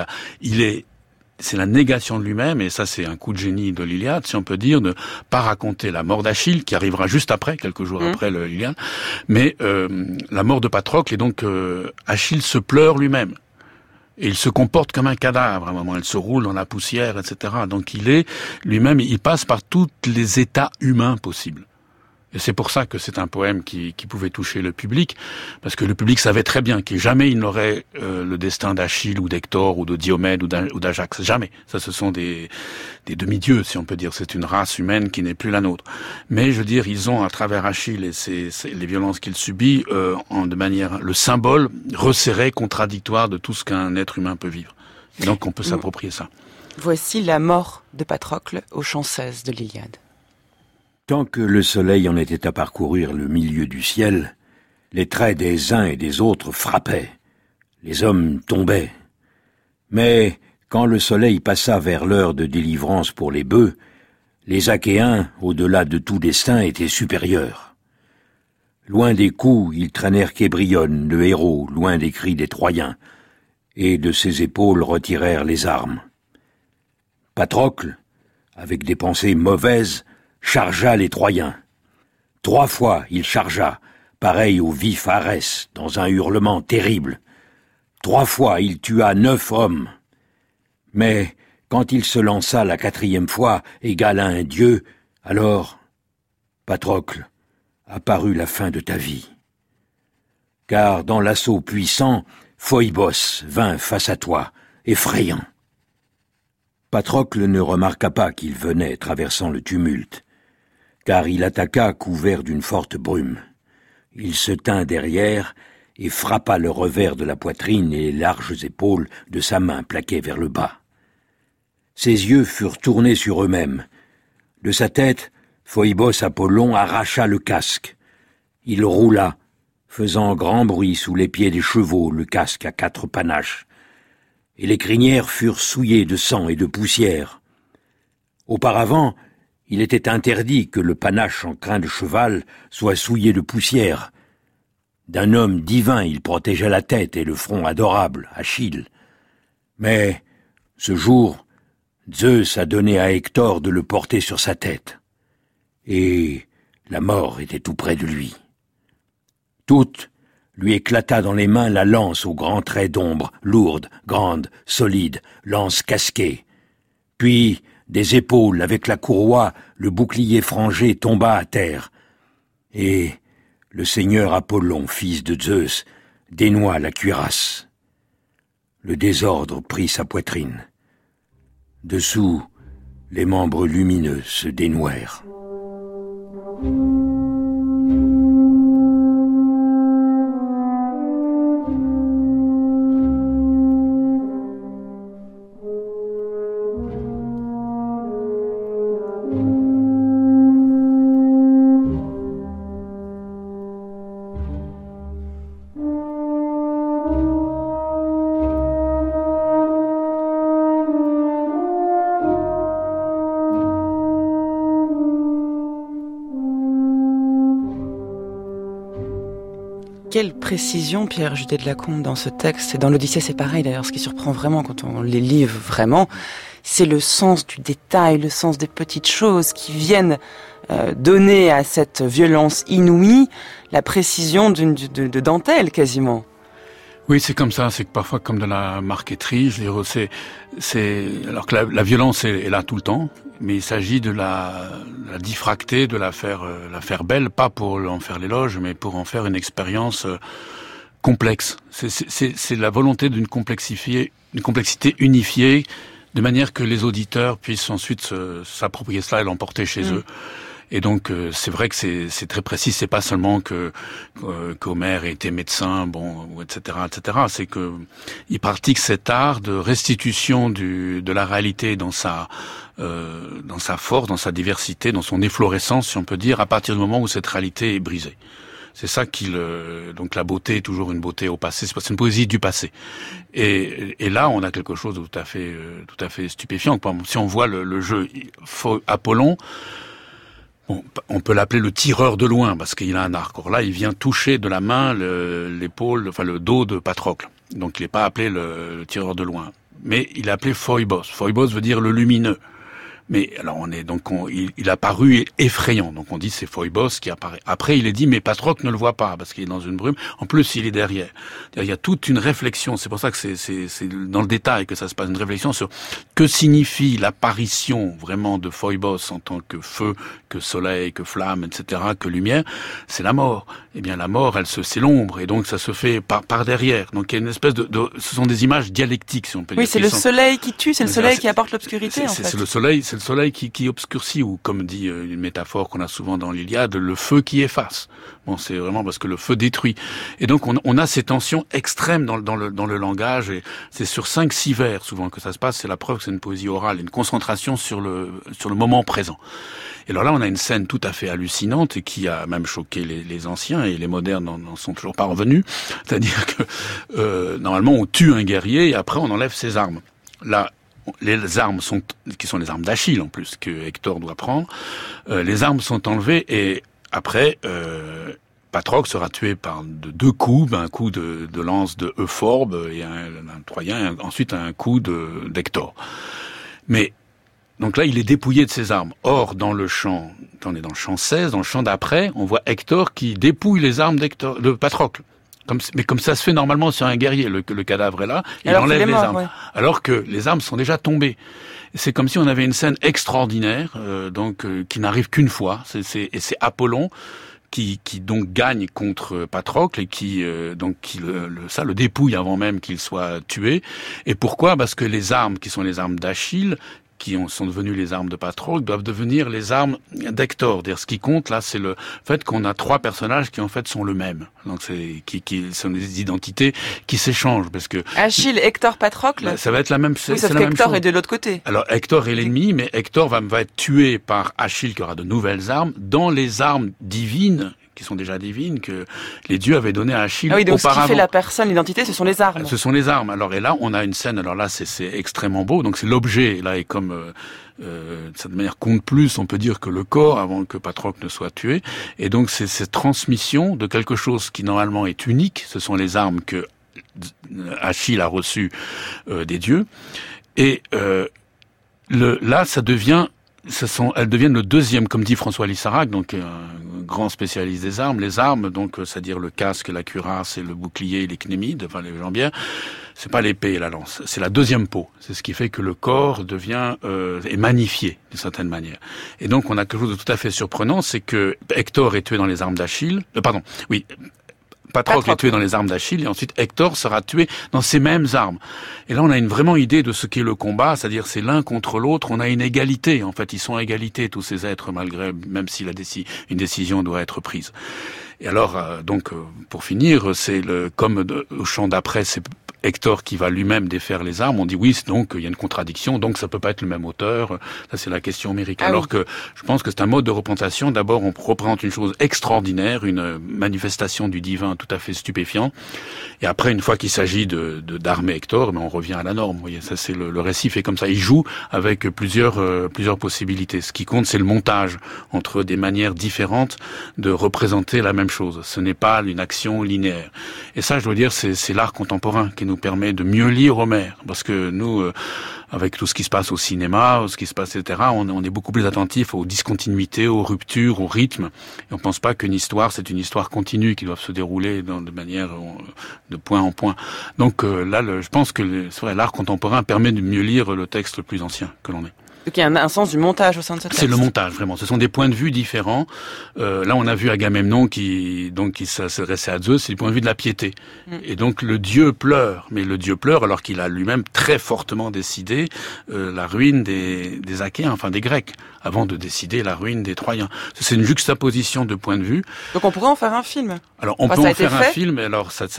c'est la négation de lui-même, et ça c'est un coup de génie de l'Iliade, si on peut dire, de pas raconter la mort d'Achille, qui arrivera juste après, quelques jours après l'Iliade, mais la mort de Patrocle, et donc Achille se pleure lui-même. Et il se comporte comme un cadavre à un moment, il se roule dans la poussière, etc. Donc il passe par tous les états humains possibles. Et c'est pour ça que c'est un poème qui pouvait toucher le public, parce que le public savait très bien qu'il jamais il n'aurait le destin d'Achille ou d'Hector ou de Diomède ou d'Ajax. Jamais. Ça, ce sont des demi-dieux, si on peut dire. C'est une race humaine qui n'est plus la nôtre. Mais je veux dire, ils ont à travers Achille et les violences qu'il subit, de manière le symbole resserré, contradictoire de tout ce qu'un être humain peut vivre. Et donc on peut s'approprier ça. Voici la mort de Patrocle au chant 16 de l'Iliade. Tant que le soleil en était à parcourir le milieu du ciel, les traits des uns et des autres frappaient, les hommes tombaient. Mais quand le soleil passa vers l'heure de délivrance pour les bœufs, les Achéens, au-delà de tout destin, étaient supérieurs. Loin des coups, ils traînèrent Kébrion, le héros, loin des cris des Troyens, et de ses épaules retirèrent les armes. Patrocle, avec des pensées mauvaises, chargea les Troyens. 3 fois il chargea, pareil au vif Arès, dans un hurlement terrible. 3 fois il tua 9 hommes. Mais quand il se lança la 4e fois, égal à un dieu, alors, Patrocle, apparut la fin de ta vie. Car dans l'assaut puissant, Phoebos vint face à toi, effrayant. Patrocle ne remarqua pas qu'il venait traversant le tumulte, car il attaqua couvert d'une forte brume. Il se tint derrière et frappa le revers de la poitrine et les larges épaules de sa main plaquée vers le bas. Ses yeux furent tournés sur eux-mêmes. De sa tête, Phoebos Apollon arracha le casque. Il roula, faisant grand bruit sous les pieds des chevaux, le casque à 4 panaches. Et les crinières furent souillées de sang et de poussière. Auparavant, il était interdit que le panache en crin de cheval soit souillé de poussière. D'un homme divin, il protégeait la tête et le front adorable, Achille. Mais, ce jour, Zeus a donné à Hector de le porter sur sa tête. Et la mort était tout près de lui. Toute lui éclata dans les mains la lance aux grands traits d'ombre, lourde, grande, solide, lance casquée. Puis, des épaules, avec la courroie, le bouclier frangé tomba à terre. Et le seigneur Apollon, fils de Zeus, dénoua la cuirasse. Le désordre prit sa poitrine. Dessous, les membres lumineux se dénouèrent. Quelle précision, Pierre Judet de Lacombe, dans ce texte. Et dans l'Odyssée, c'est pareil d'ailleurs. Ce qui surprend vraiment quand on les lit vraiment, c'est le sens du détail, le sens des petites choses qui viennent donner à cette violence inouïe la précision de dentelle quasiment. Oui, c'est comme ça. C'est que parfois, comme de la marqueterie, je dirais, alors que la violence est là tout le temps, mais il s'agit de la diffracter, de la faire belle, pas pour en faire l'éloge, mais pour en faire une expérience complexe. C'est la volonté d'une complexité unifiée, de manière que les auditeurs puissent ensuite s'approprier cela et l'emporter chez eux. Et donc c'est vrai que c'est très précis. C'est pas seulement qu'Homère était médecin, etc. C'est que il pratique cet art de restitution de la réalité dans sa force, dans sa diversité, dans son efflorescence, si on peut dire, à partir du moment où cette réalité est brisée. C'est ça donc la beauté est toujours une beauté au passé. C'est une poésie du passé. Et là, on a quelque chose de tout à fait stupéfiant. Par exemple, si on voit le jeu Apollon. Bon, on peut l'appeler le tireur de loin parce qu'il a un arc. Or là, il vient toucher de la main l'épaule, enfin le dos de Patrocle. Donc il n'est pas appelé le tireur de loin, mais il est appelé Phoibos. Phoibos veut dire le lumineux. Mais alors il a paru effrayant. Donc on dit c'est Phoibos qui apparaît. Après il est dit mais Patrocle ne le voit pas parce qu'il est dans une brume. En plus il est derrière. Il y a toute une réflexion. C'est pour ça que c'est dans le détail que ça se passe, une réflexion sur que signifie l'apparition vraiment de Phoibos en tant que feu, que soleil, que flamme, etc., que lumière. C'est la mort. Eh bien la mort, c'est l'ombre et donc ça se fait par derrière. Donc il y a une espèce ce sont des images dialectiques si on peut dire. Oui, c'est le soleil qui tue, c'est le soleil qui apporte l'obscurité en fait. C'est le soleil qui obscurcit, ou comme dit une métaphore qu'on a souvent dans l'Iliade, le feu qui efface. Bon, c'est vraiment parce que le feu détruit. Et donc on a ces tensions extrêmes dans le langage, et c'est sur 5-6 vers souvent que ça se passe. C'est la preuve que c'est une poésie orale, une concentration sur le moment présent. Et alors là, on a une scène tout à fait hallucinante et qui a même choqué les anciens, et les modernes n'en sont toujours pas revenus. C'est-à-dire que normalement on tue un guerrier et après on enlève ses armes. Là, les armes qui sont les armes d'Achille en plus, que Hector doit prendre, les armes sont enlevées et après, Patrocle sera tué par deux coups, un coup de lance de Euphorbe et un Troyen, et ensuite un coup d'Hector. Mais donc là, il est dépouillé de ses armes. Or, dans le chant 16, dans le chant d'après, on voit Hector qui dépouille les armes de Patrocle. Mais comme ça se fait normalement sur un guerrier, le cadavre est là, il enlève les armes. Ouais. Alors que les armes sont déjà tombées. C'est comme si on avait une scène extraordinaire, qui n'arrive qu'une fois. C'est Apollon qui donc gagne contre Patrocle et qui le dépouille avant même qu'il soit tué. Et pourquoi ? Parce que les armes qui sont les armes d'Achille, qui sont devenues les armes de Patrocle, doivent devenir les armes d'Hector. Ce qui compte là, c'est le fait qu'on a 3 personnages qui en fait sont le même. Donc qui sont des identités qui s'échangent, parce que Achille, Hector, Patrocle. Ça va être la même. Oui, sauf qu'Hector est de l'autre côté. Alors Hector est l'ennemi, mais Hector va être tué par Achille qui aura de nouvelles armes dans les armes divines qui sont déjà divines, que les dieux avaient donné à Achille donc auparavant. Ce qui fait la personne, l'identité, ce sont les armes. Ce sont les armes. Alors, et là, on a une scène, alors là, c'est extrêmement beau, donc c'est l'objet, là, est comme... de cette manière compte plus, on peut dire, que le corps avant que Patrocle ne soit tué. Et donc c'est cette transmission de quelque chose qui normalement est unique. Ce sont les armes que Achille a reçues des dieux. Et là, elles deviennent le deuxième, comme dit François Lissarac, donc un grand spécialiste des armes. Les armes, donc c'est-à-dire le casque, la cuirasse et le bouclier et les cnémides, enfin les jambières, c'est pas l'épée et la lance, c'est la deuxième peau. C'est ce qui fait que le corps est magnifié d'une certaine manière. Et donc on a quelque chose de tout à fait surprenant, c'est que Hector est tué dans les armes d'Achille. Patrocle est tué dans les armes d'Achille et ensuite Hector sera tué dans ces mêmes armes. Et là, on a une vraiment idée de ce qu'est le combat, c'est-à-dire c'est l'un contre l'autre. On a une égalité. En fait, ils sont à égalité tous ces êtres, même si une décision doit être prise. Et alors, pour finir, c'est comme au chant d'après, c'est Hector qui va lui-même défaire les armes. On dit oui, donc il y a une contradiction, donc ça peut pas être le même auteur. Ça, c'est la question homérique. Alors que je pense que c'est un mode de représentation. D'abord, on représente une chose extraordinaire, une manifestation du divin tout à fait stupéfiant. Et après, une fois qu'il s'agit d'armer Hector, on revient à la norme. Vous voyez, ça c'est le récit fait comme ça. Il joue avec plusieurs possibilités. Ce qui compte, c'est le montage entre des manières différentes de représenter la même chose. Ce n'est pas une action linéaire. Et ça, je dois dire, c'est l'art contemporain qui nous permet de mieux lire Homère. Parce que nous, avec tout ce qui se passe au cinéma, ce qui se passe, etc., on est beaucoup plus attentif aux discontinuités, aux ruptures, au rythme. Et on pense pas qu'une histoire, c'est une histoire continue qui doit se dérouler de manière de point en point. Donc là, je pense que c'est vrai, l'art contemporain permet de mieux lire le texte le plus ancien que l'on ait. Donc il y a un sens du montage au sein de ce texte. C'est le montage, vraiment. Ce sont des points de vue différents. Là, on a vu Agamemnon qui s'adressait à Zeus, c'est du point de vue de la piété. Et donc, le dieu pleure. Mais le dieu pleure alors qu'il a lui-même très fortement décidé la ruine des Achéens, enfin des Grecs, avant de décider la ruine des Troyens. C'est une juxtaposition de points de vue. Donc on pourrait en faire un film. Alors on peut en faire un film, alors ça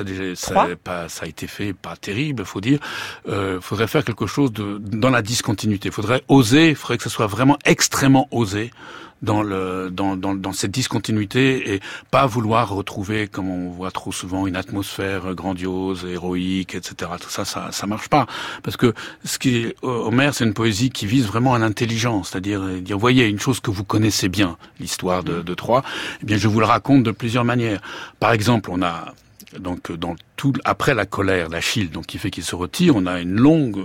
a été fait, pas terrible, faut dire. Faudrait faire quelque chose dans la discontinuité. Faudrait que ce soit vraiment extrêmement osé dans cette discontinuité et pas vouloir retrouver, comme on voit trop souvent, une atmosphère grandiose, héroïque, etc. Tout ça marche pas. Parce que Homère, c'est une poésie qui vise vraiment à l'intelligence, c'est-à-dire dire, voyez, une chose que vous connaissez bien, l'histoire de Troie, eh bien, je vous le raconte de plusieurs manières. Par exemple, on a donc après la colère d'Achille, donc qui fait qu'il se retire, on a une longue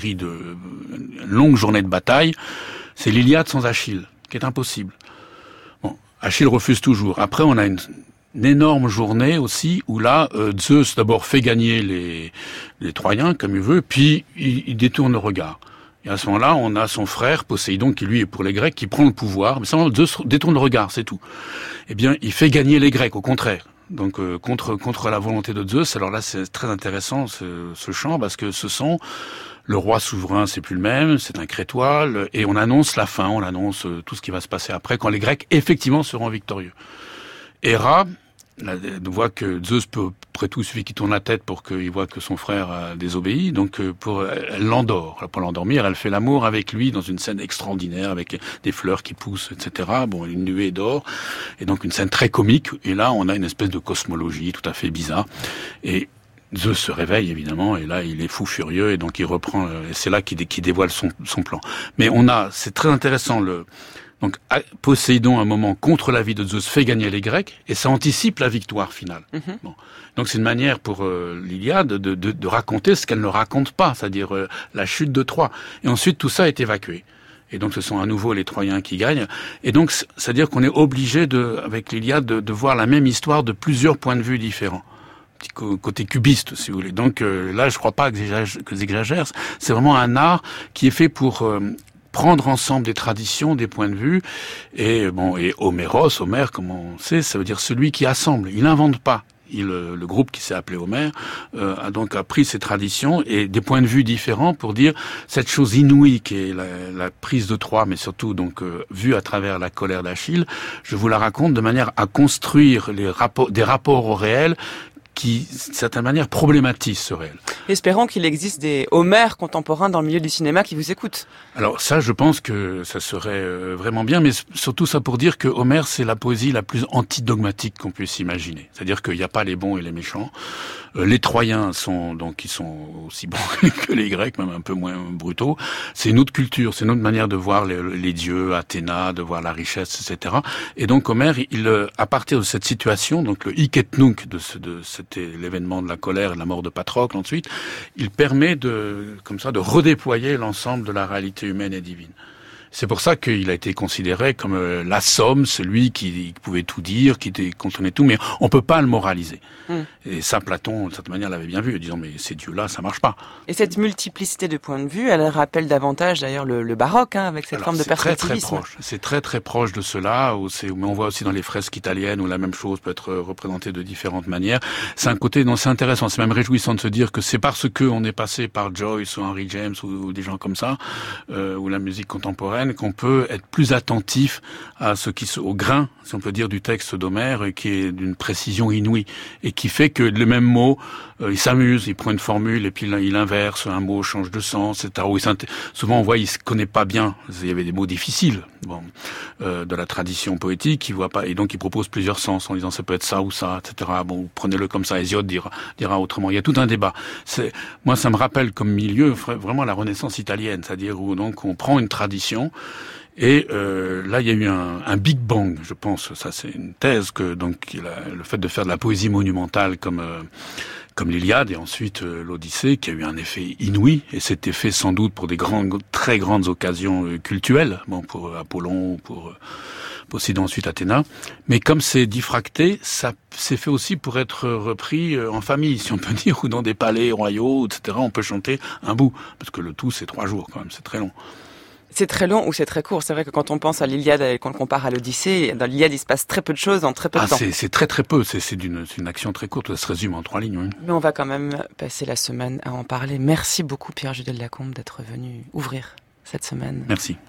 journée de bataille. C'est l'Iliade sans Achille, qui est impossible. Bon, Achille refuse toujours. Après, on a une énorme journée aussi où là, Zeus d'abord fait gagner les Troyens comme il veut, puis il détourne le regard. Et à ce moment-là, on a son frère Poséidon qui lui est pour les Grecs, qui prend le pouvoir. Mais simplement Zeus détourne le regard, c'est tout. Eh bien, il fait gagner les Grecs, au contraire. Donc contre la volonté de Zeus. Alors là, c'est très intéressant ce chant parce que ce sont le roi souverain, c'est plus le même, c'est un crétois, et on annonce la fin, on annonce tout ce qui va se passer après quand les Grecs effectivement seront victorieux. Héra voit que Zeus peut, après tout, il suffit qu'il tourne la tête pour qu'il voit que son frère a désobéi, donc elle l'endort. Pour l'endormir, elle fait l'amour avec lui dans une scène extraordinaire avec des fleurs qui poussent, etc. Bon, une nuée d'or, et donc une scène très comique. Et là, on a une espèce de cosmologie tout à fait bizarre. Et Zeus se réveille évidemment, et là il est fou furieux, et donc il reprend. Et c'est là qu'il dévoile son plan. Mais c'est très intéressant Donc Poséidon, à un moment, contre l'avis de Zeus, fait gagner les Grecs, et ça anticipe la victoire finale. Bon. Donc c'est une manière pour l'Iliade de raconter ce qu'elle ne raconte pas, c'est-à-dire la chute de Troie. Et ensuite tout ça est évacué. Et donc ce sont à nouveau les Troyens qui gagnent. Et donc c'est-à-dire qu'on est obligé avec l'Iliade de voir la même histoire de plusieurs points de vue différents. Petit côté cubiste, si vous voulez. Donc là, je crois pas que j'exagère. C'est vraiment un art qui est fait pour prendre ensemble des traditions, des points de vue, et Homère, comme on sait, ça veut dire celui qui assemble. Il n'invente pas. Le groupe qui s'est appelé Homère a donc pris ces traditions et des points de vue différents pour dire cette chose inouïe qui est la prise de Troie, mais surtout donc vue à travers la colère d'Achille. Je vous la raconte de manière à construire des rapports au réel qui, d'une certaine manière, problématisent ce réel. Espérons qu'il existe des Homères contemporains dans le milieu du cinéma qui vous écoutent. Alors ça, je pense que ça serait vraiment bien, mais surtout ça pour dire que Homère, c'est la poésie la plus antidogmatique qu'on puisse imaginer. C'est-à-dire qu'il n'y a pas les bons et les méchants. Les Troyens ils sont aussi bons que les Grecs, même un peu moins brutaux. C'est une autre culture, c'est une autre manière de voir les dieux, Athéna, de voir la richesse, etc. Et donc Homère, à partir de cette situation, donc le hic et nunc c'était l'événement de la colère et de la mort de Patrocle ensuite, il permet de redéployer l'ensemble de la réalité humaine et divine. C'est pour ça qu'il a été considéré comme la somme, celui qui pouvait tout dire, qui contenait tout, mais on peut pas le moraliser. Et ça, Platon, de cette manière, l'avait bien vu, en disant, mais ces dieux-là, ça marche pas. Et cette multiplicité de points de vue, elle rappelle davantage d'ailleurs le baroque, avec cette forme de perspectivisme. C'est très très proche de cela, mais on voit aussi dans les fresques italiennes où la même chose peut être représentée de différentes manières. C'est un côté, c'est intéressant, c'est même réjouissant de se dire que c'est parce que on est passé par Joyce ou Henry James ou des gens comme ça, ou la musique contemporaine, qu'on peut être plus attentif à au grain, si on peut dire, du texte d'Homère, qui est d'une précision inouïe, et qui fait que le même mot, il s'amuse, il prend une formule, et puis il inverse, un mot change de sens, etc. Souvent on voit, il se connaît pas bien, il y avait des mots difficiles, de la tradition poétique, il voit pas, et donc il propose plusieurs sens, en disant ça peut être ça ou ça, etc. Bon, prenez-le comme ça, Hésiode dira autrement. Il y a tout un débat. Moi, ça me rappelle comme milieu vraiment la Renaissance italienne, c'est-à-dire où donc on prend une tradition, et là, il y a eu un Big Bang, je pense. Ça, c'est une thèse que le fait de faire de la poésie monumentale comme l'Iliade et ensuite l'Odyssée, qui a eu un effet inouï, et cet effet sans doute pour des très grandes occasions cultuelles, pour Apollon, pour Poséidon, ensuite Athéna. Mais comme c'est diffracté, ça c'est fait aussi pour être repris en famille, si on peut dire, ou dans des palais royaux, etc. On peut chanter un bout, parce que le tout c'est 3 jours quand même, c'est très long. C'est très long ou c'est très court. C'est vrai que quand on pense à l'Iliade et qu'on le compare à l'Odyssée, dans l'Iliade, il se passe très peu de choses en très peu de temps. C'est très très peu. C'est une action très courte. Ça se résume en 3 lignes. Oui. Mais on va quand même passer la semaine à en parler. Merci beaucoup, Pierre-Jules Delacombe, d'être venu ouvrir cette semaine. Merci.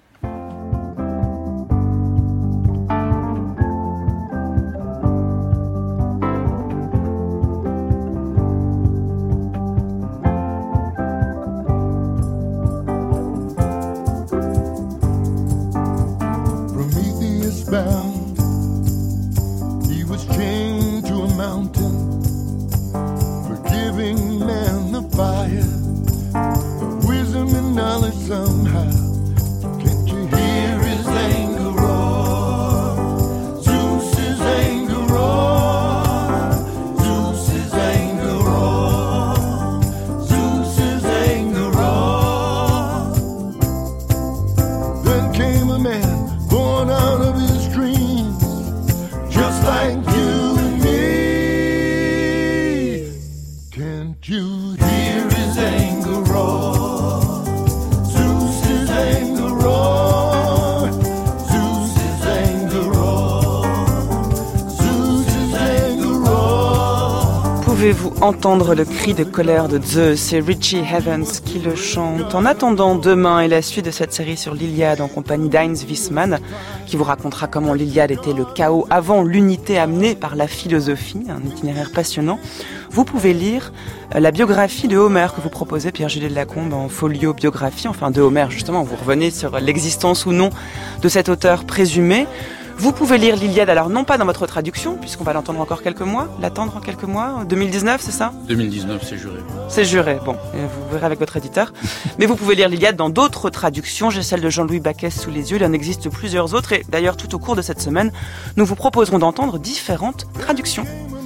Pouvez-vous entendre le cri de colère de Zeus? C'est Richie Havens qui le chante. En attendant demain et la suite de cette série sur l'Iliade en compagnie d'Heinz Wiesmann, qui vous racontera comment l'Iliade était le chaos avant l'unité amenée par la philosophie, un itinéraire passionnant, vous pouvez lire la biographie de Homère que vous proposez, Pierre-Jules Delacombe, en folio biographie, enfin de Homère justement, vous revenez sur l'existence ou non de cet auteur présumé. Vous pouvez lire l'Iliade, alors non pas dans votre traduction, puisqu'on va l'entendre encore quelques mois, l'attendre en quelques mois, 2019, c'est ça ? 2019, c'est juré. C'est juré, bon, vous verrez avec votre éditeur. Mais vous pouvez lire l'Iliade dans d'autres traductions, j'ai celle de Jean-Louis Baquès sous les yeux, il en existe plusieurs autres, et d'ailleurs tout au cours de cette semaine, nous vous proposerons d'entendre différentes traductions.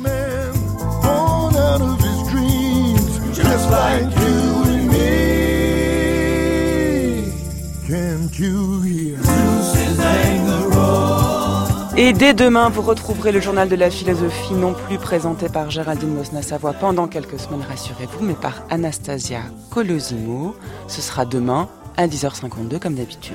Et dès demain, vous retrouverez le journal de la philosophie, non plus présenté par Géraldine Mosna-Savoie pendant quelques semaines, rassurez-vous, mais par Anastasia Colosimo. Ce sera demain à 10h52 comme d'habitude.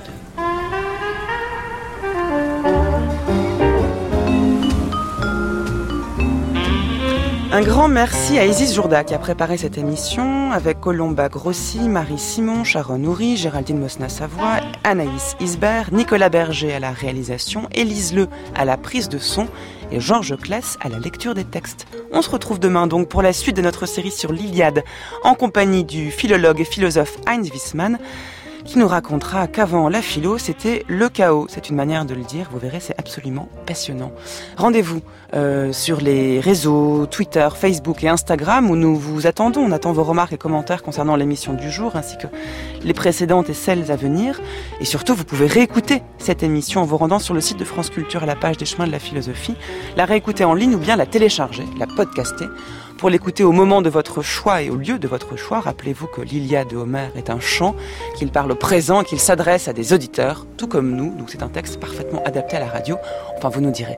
Un grand merci à Isis Jourda qui a préparé cette émission avec Colomba Grossi, Marie Simon, Sharon Houry, Géraldine Mosna-Savoie, Anaïs Isbert, Nicolas Berger à la réalisation, Élise Le à la prise de son et Georges Claes à la lecture des textes. On se retrouve demain donc pour la suite de notre série sur l'Iliade en compagnie du philologue et philosophe Heinz Wiesmann qui nous racontera qu'avant la philo, c'était le chaos. C'est une manière de le dire, vous verrez, c'est absolument passionnant. Rendez-vous sur les réseaux Twitter, Facebook et Instagram où nous vous attendons. On attend vos remarques et commentaires concernant l'émission du jour ainsi que les précédentes et celles à venir. Et surtout, vous pouvez réécouter cette émission en vous rendant sur le site de France Culture à la page des chemins de la philosophie, la réécouter en ligne ou bien la télécharger, la podcaster. Pour l'écouter au moment de votre choix et au lieu de votre choix, rappelez-vous que l'Iliade de Homère est un chant, qu'il parle au présent, qu'il s'adresse à des auditeurs, tout comme nous, donc c'est un texte parfaitement adapté à la radio. Enfin, vous nous direz.